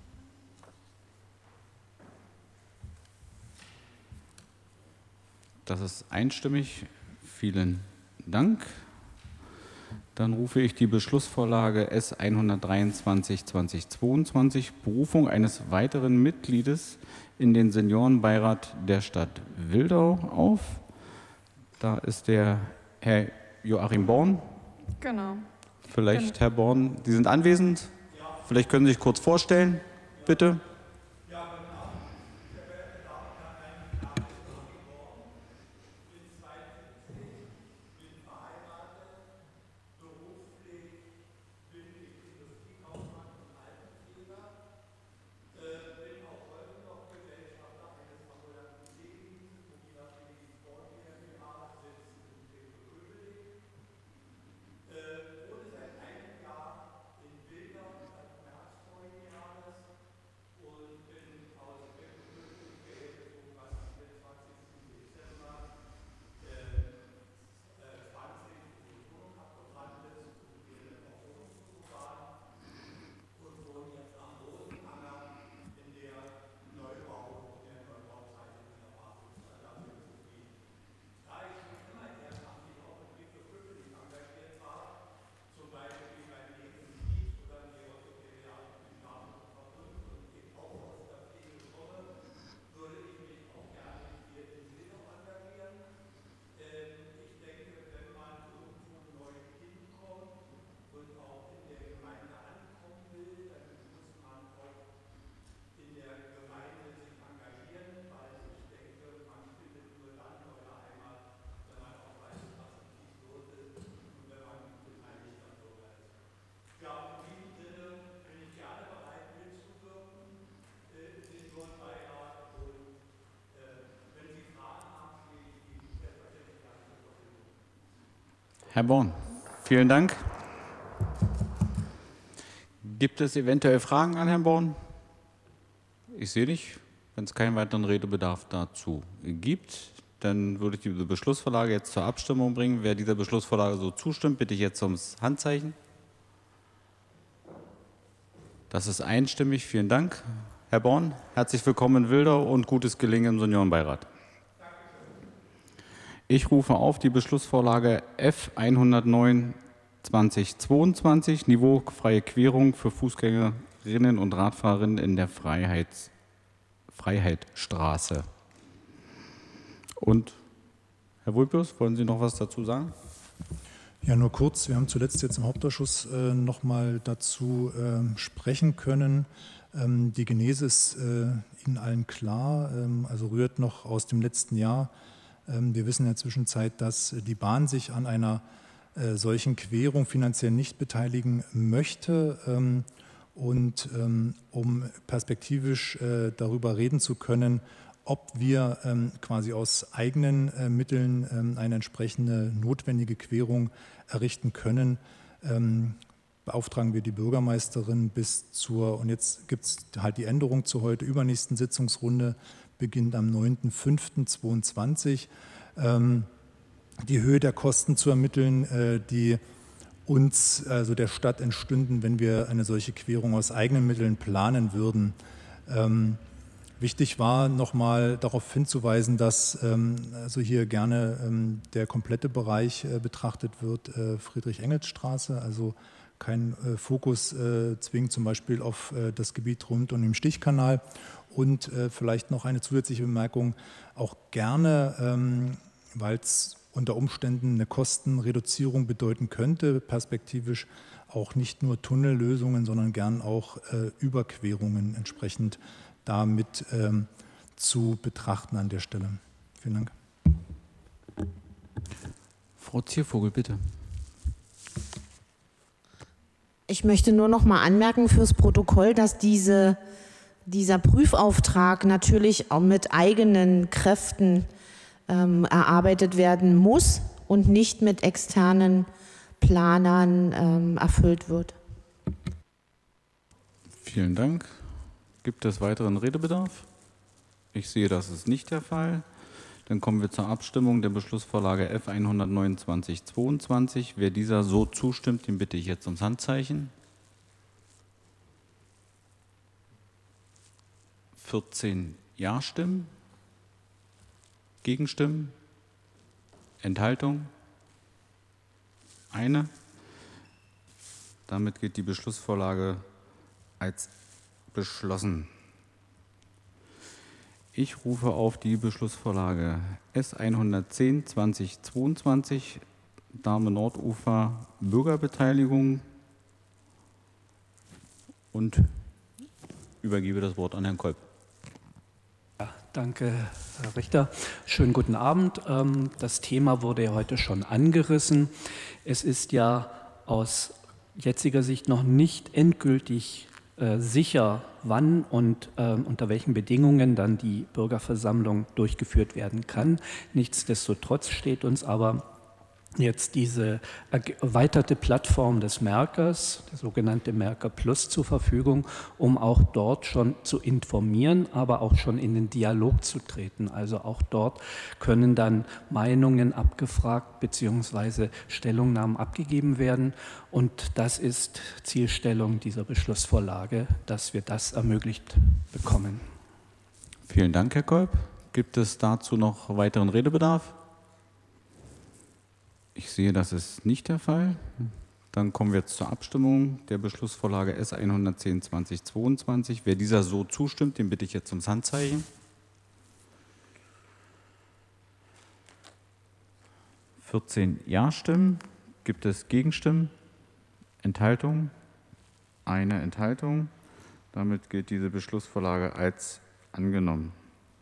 Das ist einstimmig. Vielen Dank. Dann rufe ich die Beschlussvorlage S hundertdreiundzwanzig zweitausendzweiundzwanzig, Berufung eines weiteren Mitgliedes in den Seniorenbeirat der Stadt Wildau auf. Da ist der Herr Joachim Born. Genau. Vielleicht, Genau. Herr Born, Sie sind anwesend? Ja. Vielleicht können Sie sich kurz vorstellen, bitte. Herr Born, vielen Dank. Gibt es eventuell Fragen an Herrn Born? Ich sehe nicht. Wenn es keinen weiteren Redebedarf dazu gibt, dann würde ich diese Beschlussvorlage jetzt zur Abstimmung bringen. Wer dieser Beschlussvorlage so zustimmt, bitte ich jetzt ums Handzeichen. Das ist einstimmig. Vielen Dank. Herr Born, herzlich willkommen in Wildau und gutes Gelingen im Seniorenbeirat. Ich rufe auf die Beschlussvorlage F hundertneun zweitausendzweiundzwanzig, niveaufreie Querung für Fußgängerinnen und Radfahrerinnen in der Freiheits Freiheitstraße. Und Herr Vulpius, wollen Sie noch was dazu sagen? Ja, nur kurz. Wir haben zuletzt jetzt im Hauptausschuss äh, noch mal dazu äh, sprechen können. Ähm, die Genese ist äh, Ihnen allen klar, ähm, also rührt noch aus dem letzten Jahr. Ähm, wir wissen in der Zwischenzeit, dass die Bahn sich an einer äh, solchen Querung finanziell nicht beteiligen möchte. Ähm, und ähm, um perspektivisch äh, darüber reden zu können, ob wir ähm, quasi aus eigenen äh, Mitteln ähm, eine entsprechende notwendige Querung errichten können. Ähm, beauftragen wir die Bürgermeisterin bis zur, und jetzt gibt es halt die Änderung zur heute übernächsten Sitzungsrunde, beginnt am neunten fünften zweiundzwanzig, ähm, die Höhe der Kosten zu ermitteln, äh, die uns, also der Stadt, entstünden, wenn wir eine solche Querung aus eigenen Mitteln planen würden. Ähm, wichtig war nochmal darauf hinzuweisen, dass ähm, also hier gerne ähm, der komplette Bereich äh, betrachtet wird, äh, Friedrich-Engels-Straße, also kein äh, Fokus äh, zwingend zum Beispiel auf äh, das Gebiet rund um den Stichkanal. Und äh, vielleicht noch eine zusätzliche Bemerkung, auch gerne, ähm, weil es unter Umständen eine Kostenreduzierung bedeuten könnte, perspektivisch auch nicht nur Tunnellösungen, sondern gern auch äh, Überquerungen entsprechend damit ähm, zu betrachten an der Stelle. Vielen Dank. Frau Ziervogel, bitte. Ich möchte nur noch mal anmerken fürs Protokoll, dass diese, dieser Prüfauftrag natürlich auch mit eigenen Kräften ähm, erarbeitet werden muss und nicht mit externen Planern ähm, erfüllt wird. Vielen Dank. Gibt es weiteren Redebedarf? Ich sehe, das ist nicht der Fall. Dann kommen wir zur Abstimmung der Beschlussvorlage F hundertneunundzwanzig zweiundzwanzig. Wer dieser so zustimmt, den bitte ich jetzt ums Handzeichen. vierzehn Ja-Stimmen, Gegenstimmen, Enthaltung, eine. Damit gilt die Beschlussvorlage als beschlossen. Ich rufe auf die Beschlussvorlage S hundertzehn zweitausendzweiundzwanzig, Dahme Nordufer, Bürgerbeteiligung und übergebe das Wort an Herrn Kolb. Ja, danke, Herr Richter. Schönen guten Abend. Das Thema wurde ja heute schon angerissen. Es ist ja aus jetziger Sicht noch nicht endgültig äh, sicher, wann und äh, unter welchen Bedingungen dann die Bürgerversammlung durchgeführt werden kann. Nichtsdestotrotz steht uns aber jetzt diese erweiterte Plattform des Merkers, der sogenannte Merker Plus, zur Verfügung, um auch dort schon zu informieren, aber auch schon in den Dialog zu treten. Also auch dort können dann Meinungen abgefragt bzw. Stellungnahmen abgegeben werden. Und das ist Zielstellung dieser Beschlussvorlage, dass wir das ermöglicht bekommen. Vielen Dank, Herr Kolb. Gibt es dazu noch weiteren Redebedarf? Ich sehe, das ist nicht der Fall. Dann kommen wir jetzt zur Abstimmung der Beschlussvorlage S hundertzehn zweitausendzweiundzwanzig. Wer dieser so zustimmt, den bitte ich jetzt ums Handzeichen. vierzehn Ja-Stimmen. Gibt es Gegenstimmen? Enthaltung? Eine Enthaltung. Damit gilt diese Beschlussvorlage als angenommen.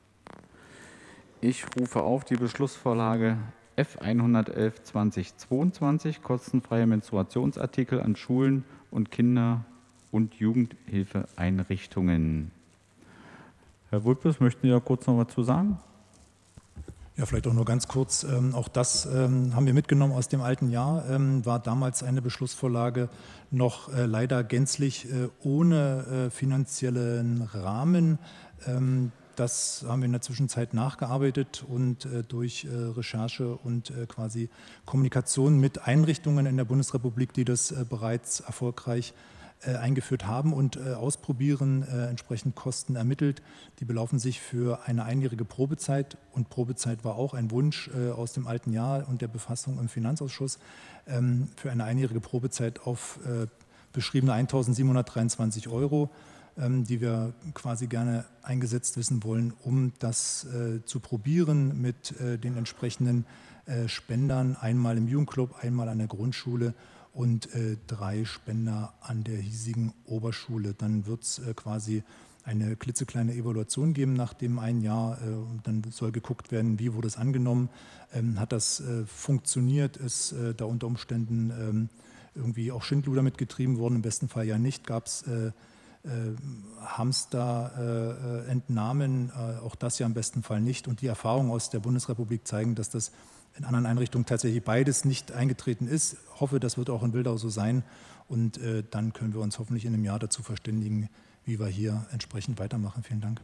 Ich rufe auf die Beschlussvorlage F hundertelf zweitausendzweiundzwanzig, kostenfreie Menstruationsartikel an Schulen und Kinder- und Jugendhilfeeinrichtungen. Herr Wulpes, möchten Sie da kurz noch was zu sagen? Ja, vielleicht auch nur ganz kurz. Ähm, auch das ähm, haben wir mitgenommen aus dem alten Jahr. Ähm, war damals eine Beschlussvorlage noch äh, leider gänzlich äh, ohne äh, finanziellen Rahmen. Ähm, Das haben wir in der Zwischenzeit nachgearbeitet und äh, durch äh, Recherche und äh, quasi Kommunikation mit Einrichtungen in der Bundesrepublik, die das äh, bereits erfolgreich äh, eingeführt haben und äh, ausprobieren, äh, entsprechend Kosten ermittelt. Die belaufen sich für eine einjährige Probezeit, und Probezeit war auch ein Wunsch äh, aus dem alten Jahr und der Befassung im Finanzausschuss, ähm, für eine einjährige Probezeit auf äh, beschriebene eintausendsiebenhundertdreiundzwanzig Euro. Die wir quasi gerne eingesetzt wissen wollen, um das äh, zu probieren mit äh, den entsprechenden äh, Spendern, einmal im Jugendclub, einmal an der Grundschule und äh, drei Spender an der hiesigen Oberschule. Dann wird es äh, quasi eine klitzekleine Evaluation geben nach dem einen Jahr. Äh, und dann soll geguckt werden, wie wurde es angenommen, ähm, hat das äh, funktioniert, ist äh, da unter Umständen ähm, irgendwie auch Schindluder mitgetrieben worden, im besten Fall ja nicht, gab es äh, Hamsterentnahmen, äh, auch das ja im besten Fall nicht. Und die Erfahrungen aus der Bundesrepublik zeigen, dass das in anderen Einrichtungen tatsächlich beides nicht eingetreten ist. Ich hoffe, das wird auch in Wildau so sein. Und äh, dann können wir uns hoffentlich in einem Jahr dazu verständigen, wie wir hier entsprechend weitermachen. Vielen Dank.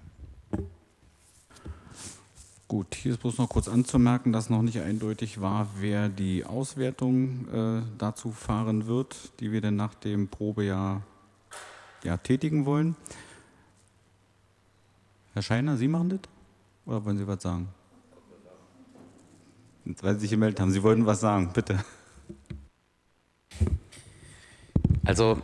Gut, hier ist bloß noch kurz anzumerken, dass noch nicht eindeutig war, wer die Auswertung äh, dazu fahren wird, die wir dann nach dem Probejahr ja, tätigen wollen. Herr Scheiner, Sie machen das? Oder wollen Sie was sagen? Weil Sie sich gemeldet haben, Sie wollten was sagen, bitte. Also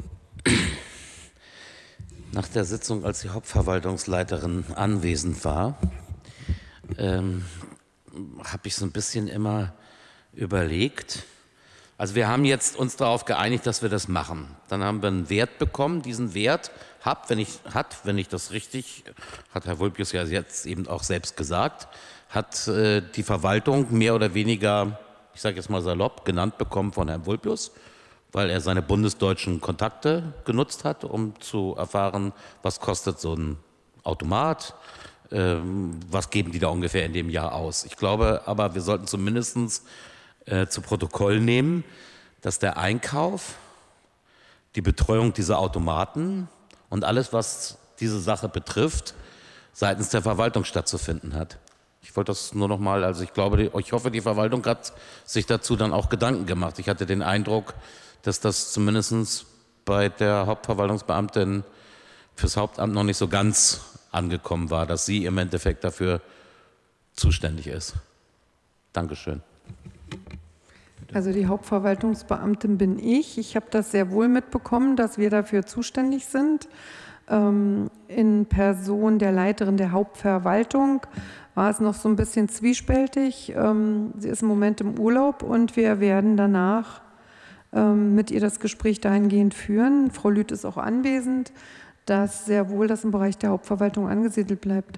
nach der Sitzung, als die Hauptverwaltungsleiterin anwesend war, ähm, habe ich so ein bisschen immer überlegt. Also wir haben jetzt uns darauf geeinigt, dass wir das machen. Dann haben wir einen Wert bekommen. Diesen Wert hat, wenn ich, hat, wenn ich das richtig, hat Herr Vulpius ja jetzt eben auch selbst gesagt, hat äh, die Verwaltung mehr oder weniger, ich sage jetzt mal salopp, genannt bekommen von Herrn Vulpius, weil er seine bundesdeutschen Kontakte genutzt hat, um zu erfahren, was kostet so ein Automat, ähm, was geben die da ungefähr in dem Jahr aus. Ich glaube aber, wir sollten zumindest äh, zu Protokoll nehmen, dass der Einkauf, die Betreuung dieser Automaten und alles, was diese Sache betrifft, seitens der Verwaltung stattzufinden hat. Ich wollte das nur noch mal, also ich glaube, ich hoffe, die Verwaltung hat sich dazu dann auch Gedanken gemacht. Ich hatte den Eindruck, dass das zumindest bei der Hauptverwaltungsbeamtin fürs Hauptamt noch nicht so ganz angekommen war, dass sie im Endeffekt dafür zuständig ist. Dankeschön. Also die Hauptverwaltungsbeamtin bin ich. Ich habe das sehr wohl mitbekommen, dass wir dafür zuständig sind. Ähm, in Person der Leiterin der Hauptverwaltung war es noch so ein bisschen zwiespältig. Ähm, sie ist im Moment im Urlaub und wir werden danach ähm, mit ihr das Gespräch dahingehend führen. Frau Lüth ist auch anwesend, dass sehr wohl das im Bereich der Hauptverwaltung angesiedelt bleibt.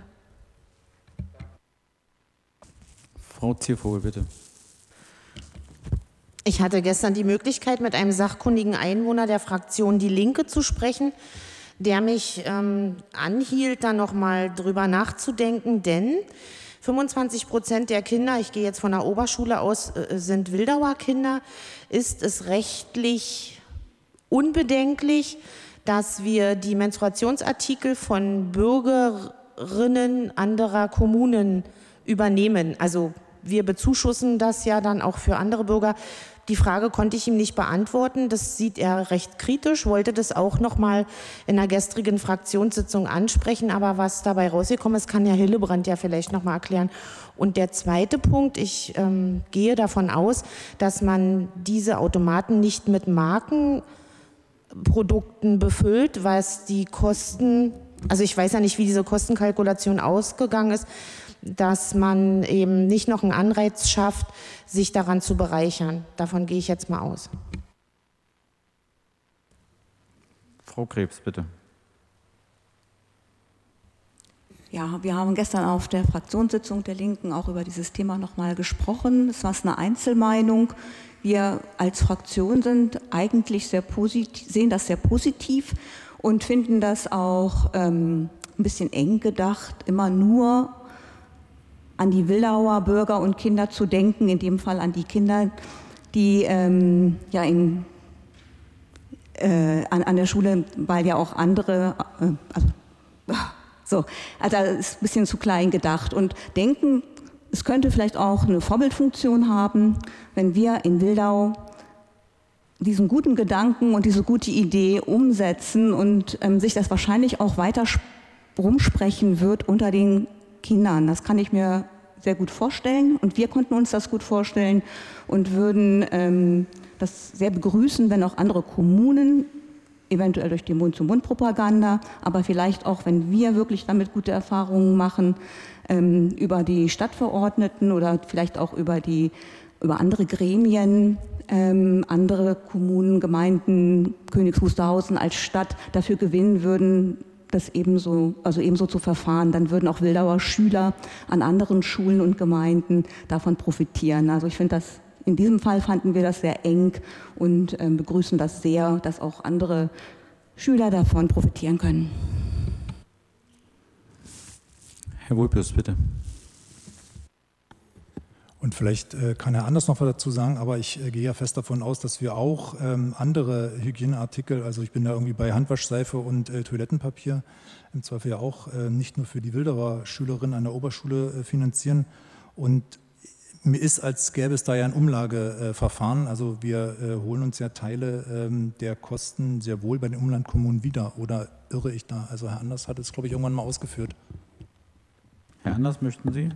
Frau Ziervogel, bitte. Ich hatte gestern die Möglichkeit, mit einem sachkundigen Einwohner der Fraktion Die Linke zu sprechen, der mich ähm, anhielt, da noch mal drüber nachzudenken, denn fünfundzwanzig Prozent der Kinder, ich gehe jetzt von der Oberschule aus, äh, sind Wildauer Kinder. Ist es rechtlich unbedenklich, dass wir die Menstruationsartikel von Bürgerinnen anderer Kommunen übernehmen? Also wir bezuschussen das ja dann auch für andere Bürger. Die Frage konnte ich ihm nicht beantworten. Das sieht er recht kritisch, wollte das auch noch mal in der gestrigen Fraktionssitzung ansprechen. Aber was dabei rausgekommen ist, kann ja Hillebrand ja vielleicht noch mal erklären. Und der zweite Punkt, ich ähm, gehe davon aus, dass man diese Automaten nicht mit Markenprodukten befüllt, was die Kosten, also ich weiß ja nicht, wie diese Kostenkalkulation ausgegangen ist, dass man eben nicht noch einen Anreiz schafft, sich daran zu bereichern. Davon gehe ich jetzt mal aus. Frau Krebs, bitte. Ja, wir haben gestern auf der Fraktionssitzung der Linken auch über dieses Thema noch mal gesprochen. Es war eine Einzelmeinung. Wir als Fraktion sind eigentlich sehr positiv, sehen das sehr positiv und finden das auch ähm, ein bisschen eng gedacht, immer nur an die Wildauer Bürger und Kinder zu denken, in dem Fall an die Kinder, die ähm, ja in, äh, an, an der Schule, weil ja auch andere, äh, also, so, also das ist ein bisschen zu klein gedacht und denken, es könnte vielleicht auch eine Vorbildfunktion haben, wenn wir in Wildau diesen guten Gedanken und diese gute Idee umsetzen und ähm, sich das wahrscheinlich auch weiter rumsprechen wird unter den Kindern. Das kann ich mir sehr gut vorstellen und wir konnten uns das gut vorstellen und würden ähm, das sehr begrüßen, wenn auch andere Kommunen, eventuell durch die Mund-zu-Mund-Propaganda, aber vielleicht auch, wenn wir wirklich damit gute Erfahrungen machen, ähm, über die Stadtverordneten oder vielleicht auch über, die, über andere Gremien, ähm, andere Kommunen, Gemeinden, Königs Wusterhausen als Stadt dafür gewinnen würden, das ebenso, also ebenso zu verfahren, dann würden auch Wildauer Schüler an anderen Schulen und Gemeinden davon profitieren. Also ich finde das, in diesem Fall fanden wir das sehr eng und äh, begrüßen das sehr, dass auch andere Schüler davon profitieren können. Herr Wulpius, bitte. Und vielleicht äh, kann Herr Anders noch was dazu sagen, aber ich äh, gehe ja fest davon aus, dass wir auch ähm, andere Hygieneartikel, also ich bin da irgendwie bei Handwaschseife und äh, Toilettenpapier, im Zweifel ja auch äh, nicht nur für die Wilderer Schülerinnen an der Oberschule äh, finanzieren. Und mir ist, als gäbe es da ja ein Umlageverfahren, also wir äh, holen uns ja Teile ähm, der Kosten sehr wohl bei den Umlandkommunen wieder. Oder irre ich da? Also Herr Anders hat es, glaube ich, irgendwann mal ausgeführt. Herr Anders, möchten Sie?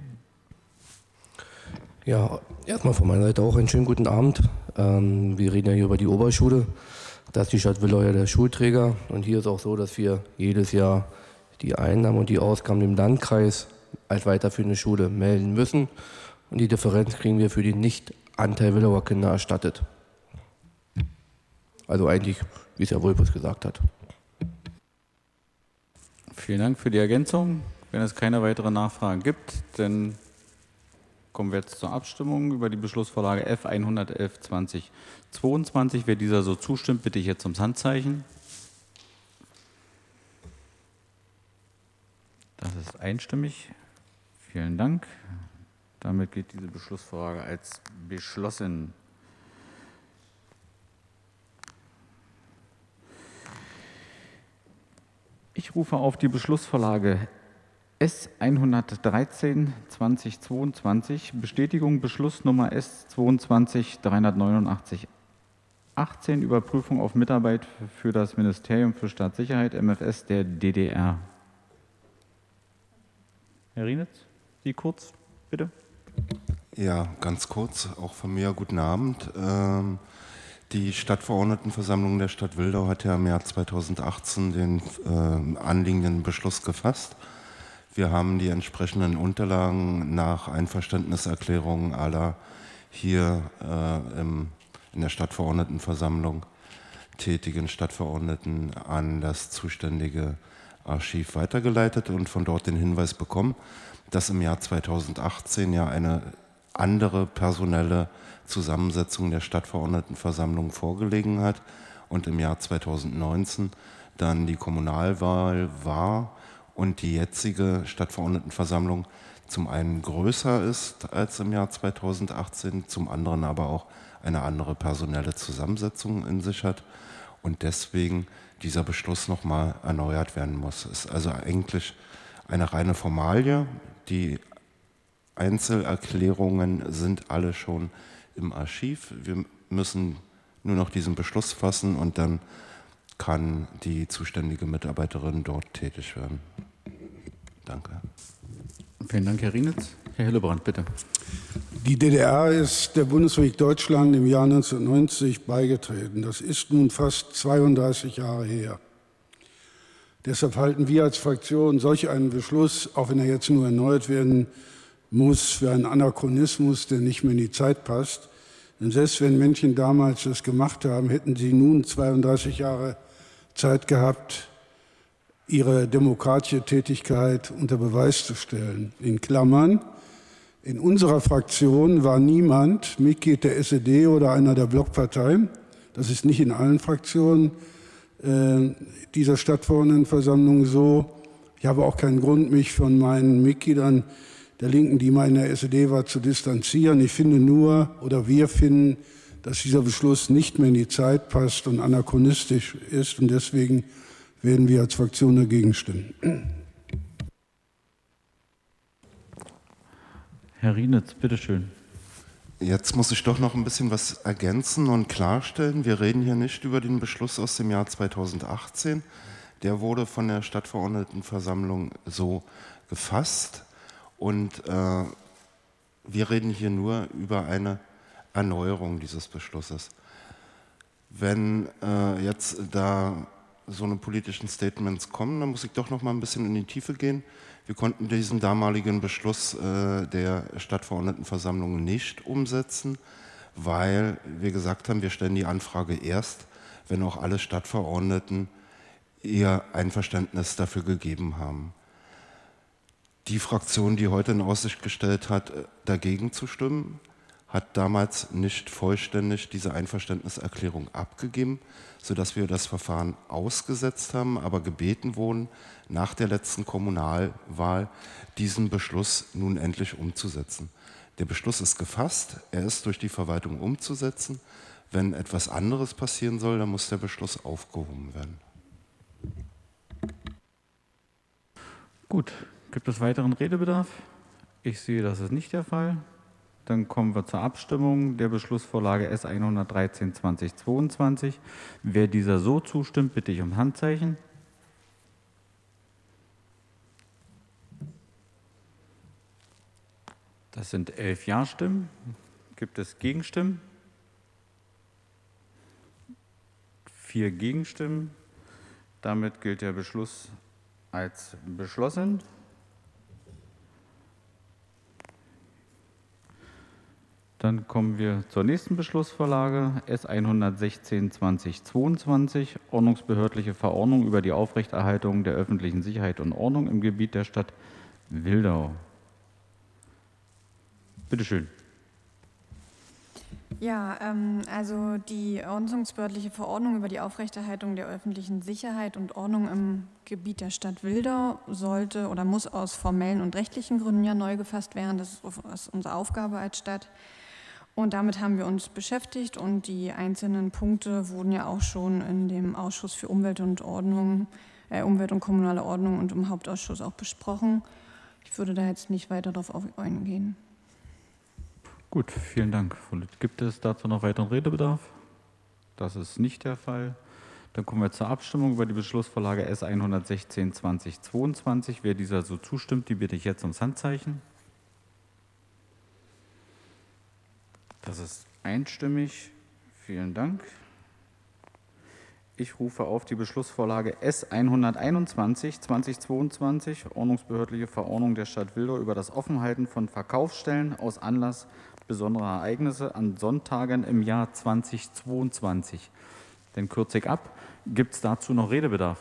Ja, erstmal von meiner Seite auch einen schönen guten Abend. Ähm, wir reden ja hier über die Oberschule. Da ist die Stadt Willau ja der Schulträger. Und hier ist auch so, dass wir jedes Jahr die Einnahmen und die Ausgaben im Landkreis als weiterführende Schule melden müssen. Und die Differenz kriegen wir für den Nicht-Anteil Willauer Kinder erstattet. Also eigentlich, wie es Herr Wulpius gesagt hat. Vielen Dank für die Ergänzung. Wenn es keine weiteren Nachfragen gibt, dann kommen wir jetzt zur Abstimmung über die Beschlussvorlage F hundertelf zwanzig zweiundzwanzig. Wer dieser so zustimmt, bitte ich jetzt ums Handzeichen. Das ist einstimmig. Vielen Dank. Damit geht diese Beschlussvorlage als beschlossen. Ich rufe auf die Beschlussvorlage S hundertdreizehn zweitausendzweiundzwanzig, Bestätigung Beschluss Nummer S zweiundzwanzig dreihundertneunundachtzig achtzehn, Überprüfung auf Mitarbeit für das Ministerium für Staatssicherheit, M F S der D D R. Herr Rienitz, Sie kurz, bitte. Ja, ganz kurz, auch von mir guten Abend. Ähm, die Stadtverordnetenversammlung der Stadt Wildau hat ja im Jahr zweitausendachtzehn den äh, anliegenden Beschluss gefasst. Wir haben die entsprechenden Unterlagen nach Einverständniserklärungen aller hier äh, im, in der Stadtverordnetenversammlung tätigen Stadtverordneten an das zuständige Archiv weitergeleitet und von dort den Hinweis bekommen, dass im Jahr zweitausendachtzehn ja eine andere personelle Zusammensetzung der Stadtverordnetenversammlung vorgelegen hat und im Jahr zweitausendneunzehn dann die Kommunalwahl war und die jetzige Stadtverordnetenversammlung zum einen größer ist als im Jahr zweitausendachtzehn, zum anderen aber auch eine andere personelle Zusammensetzung in sich hat und deswegen dieser Beschluss nochmal erneuert werden muss. Es ist also eigentlich eine reine Formalie. Die Einzelerklärungen sind alle schon im Archiv. Wir müssen nur noch diesen Beschluss fassen und dann kann die zuständige Mitarbeiterin dort tätig werden. Danke. Vielen Dank, Herr Rienitz. Herr Hillebrand, bitte. Die D D R ist der Bundesrepublik Deutschland im Jahr neunzehnhundertneunzig beigetreten. Das ist nun fast zweiunddreißig Jahre her. Deshalb halten wir als Fraktion solch einen Beschluss, auch wenn er jetzt nur erneuert werden muss, für einen Anachronismus, der nicht mehr in die Zeit passt. Denn selbst wenn Menschen damals das gemacht haben, hätten sie nun zweiunddreißig Jahre Zeit gehabt, ihre demokratische Tätigkeit unter Beweis zu stellen. In Klammern, in unserer Fraktion war niemand Mitglied der S E D oder einer der Blockparteien. Das ist nicht in allen Fraktionen äh, dieser Stadtverordnetenversammlung so. Ich habe auch keinen Grund, mich von meinen Mitgliedern der Linken, die mal in der S E D war, zu distanzieren. Ich finde nur, oder wir finden, dass dieser Beschluss nicht mehr in die Zeit passt und anachronistisch ist. Und deswegen werden wir als Fraktion dagegen stimmen. Herr Rienitz, bitteschön. Jetzt muss ich doch noch ein bisschen was ergänzen und klarstellen. Wir reden hier nicht über den Beschluss aus dem Jahr zweitausendachtzehn. Der wurde von der Stadtverordnetenversammlung so gefasst. Und äh, wir reden hier nur über eine Erneuerung dieses Beschlusses. Wenn äh, jetzt da so eine politischen Statements kommen, dann muss ich doch noch mal ein bisschen in die Tiefe gehen. Wir konnten diesen damaligen Beschluss äh, der Stadtverordnetenversammlung nicht umsetzen, weil wir gesagt haben, wir stellen die Anfrage erst, wenn auch alle Stadtverordneten ihr Einverständnis dafür gegeben haben. Die Fraktion, die heute in Aussicht gestellt hat, dagegen zu stimmen, hat damals nicht vollständig diese Einverständniserklärung abgegeben, sodass wir das Verfahren ausgesetzt haben, aber gebeten wurden, nach der letzten Kommunalwahl diesen Beschluss nun endlich umzusetzen. Der Beschluss ist gefasst, er ist durch die Verwaltung umzusetzen. Wenn etwas anderes passieren soll, dann muss der Beschluss aufgehoben werden. Gut, gibt es weiteren Redebedarf? Ich sehe, das ist nicht der Fall. Dann kommen wir zur Abstimmung der Beschlussvorlage S hundertdreizehn zweitausendzweiundzwanzig. Wer dieser so zustimmt, bitte ich um Handzeichen. Das sind elf Ja-Stimmen. Gibt es Gegenstimmen? Vier Gegenstimmen. Damit gilt der Beschluss als beschlossen. Dann kommen wir zur nächsten Beschlussvorlage, S hundertsechzehn zweitausendzweiundzwanzig, ordnungsbehördliche Verordnung über die Aufrechterhaltung der öffentlichen Sicherheit und Ordnung im Gebiet der Stadt Wildau. Bitte schön. Ja, ähm, also die ordnungsbehördliche Verordnung über die Aufrechterhaltung der öffentlichen Sicherheit und Ordnung im Gebiet der Stadt Wildau sollte oder muss aus formellen und rechtlichen Gründen ja neu gefasst werden. Das ist unsere Aufgabe als Stadt. Und damit haben wir uns beschäftigt und die einzelnen Punkte wurden ja auch schon in dem Ausschuss für Umwelt und Ordnung, äh, Umwelt und kommunale Ordnung und im Hauptausschuss auch besprochen. Ich würde da jetzt nicht weiter darauf eingehen. Gut, vielen Dank. Gibt es dazu noch weiteren Redebedarf? Das ist nicht der Fall. Dann kommen wir zur Abstimmung über die Beschlussvorlage S hundertsechzehn zweitausendzweiundzwanzig. Wer dieser so zustimmt, die bitte ich jetzt ums Handzeichen. Das ist einstimmig. Vielen Dank. Ich rufe auf die Beschlussvorlage S hunderteinundzwanzig zweitausendzweiundzwanzig, ordnungsbehördliche Verordnung der Stadt Wildau über das Offenhalten von Verkaufsstellen aus Anlass besonderer Ereignisse an Sonntagen im Jahr zweitausendzweiundzwanzig. Dann kürze ich ab. Gibt es dazu noch Redebedarf?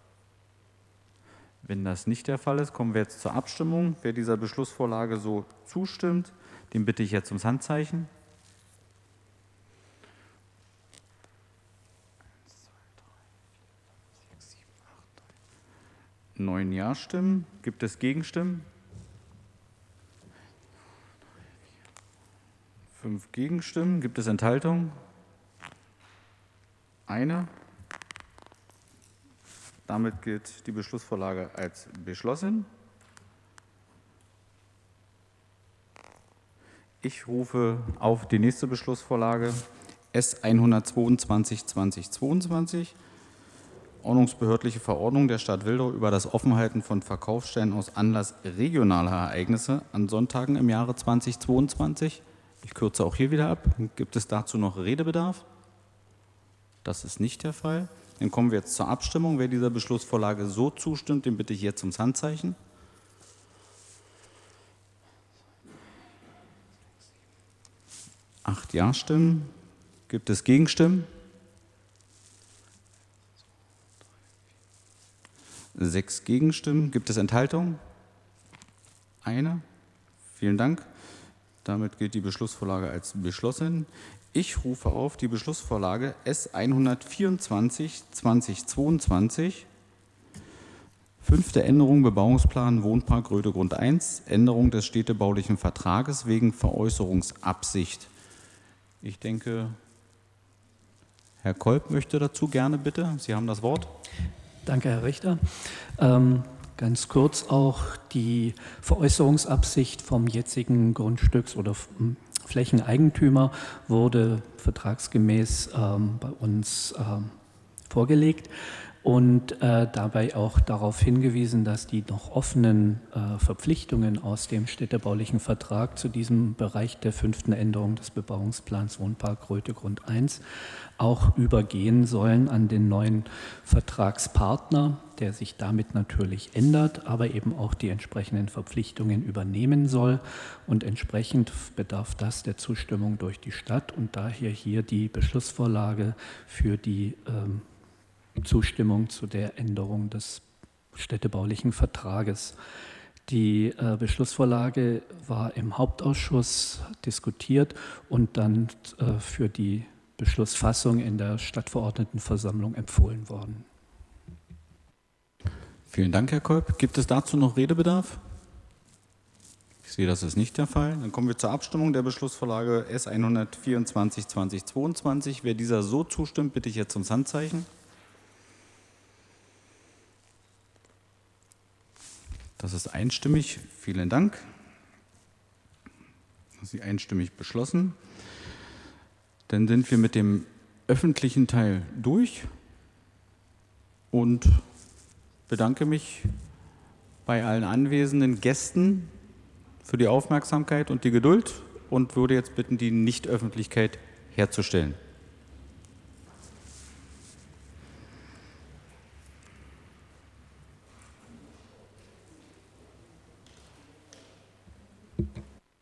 Wenn das nicht der Fall ist, kommen wir jetzt zur Abstimmung. Wer dieser Beschlussvorlage so zustimmt, den bitte ich jetzt ums Handzeichen. Neun Ja-Stimmen. Gibt es Gegenstimmen? Fünf Gegenstimmen. Gibt es Enthaltungen? Eine. Damit gilt die Beschlussvorlage als beschlossen. Ich rufe auf die nächste Beschlussvorlage S hundertzweiundzwanzig zweitausendzweiundzwanzig. Ordnungsbehördliche Verordnung der Stadt Wildau über das Offenhalten von Verkaufsstellen aus Anlass regionaler Ereignisse an Sonntagen im Jahre zweitausendzweiundzwanzig. Ich kürze auch hier wieder ab. Gibt es dazu noch Redebedarf? Das ist nicht der Fall. Dann kommen wir jetzt zur Abstimmung. Wer dieser Beschlussvorlage so zustimmt, den bitte ich jetzt ums Handzeichen. Acht Ja-Stimmen. Gibt es Gegenstimmen? Sechs Gegenstimmen. Gibt es Enthaltungen? Eine. Vielen Dank. Damit gilt die Beschlussvorlage als beschlossen. Ich rufe auf die Beschlussvorlage S hundertvierundzwanzig zweitausendzweiundzwanzig. Fünfte Änderung Bebauungsplan Wohnpark Rödegrund eins. Änderung des städtebaulichen Vertrages wegen Veräußerungsabsicht. Ich denke, Herr Kolb möchte dazu gerne bitte. Sie haben das Wort. Danke, Herr Richter. Ähm, ganz kurz auch die Veräußerungsabsicht vom jetzigen Grundstücks- oder Flächeneigentümer wurde vertragsgemäß ähm, bei uns ähm, vorgelegt und äh, dabei auch darauf hingewiesen, dass die noch offenen äh, Verpflichtungen aus dem städtebaulichen Vertrag zu diesem Bereich der fünften Änderung des Bebauungsplans Wohnpark Rödegrund eins auch übergehen sollen an den neuen Vertragspartner, der sich damit natürlich ändert, aber eben auch die entsprechenden Verpflichtungen übernehmen soll. Und entsprechend bedarf das der Zustimmung durch die Stadt und daher hier die Beschlussvorlage für die ähm, Zustimmung zu der Änderung des städtebaulichen Vertrages. Die äh, Beschlussvorlage war im Hauptausschuss diskutiert und dann äh, für die Beschlussfassung in der Stadtverordnetenversammlung empfohlen worden. Vielen Dank, Herr Kolb. Gibt es dazu noch Redebedarf? Ich sehe, das ist nicht der Fall. Dann kommen wir zur Abstimmung der Beschlussvorlage S hundertvierundzwanzig zweitausendzweiundzwanzig. Wer dieser so zustimmt, bitte ich jetzt ums Handzeichen. Das ist einstimmig. Vielen Dank. Das ist einstimmig beschlossen. Dann sind wir mit dem öffentlichen Teil durch und bedanke mich bei allen anwesenden Gästen für die Aufmerksamkeit und die Geduld und würde jetzt bitten, die Nichtöffentlichkeit herzustellen.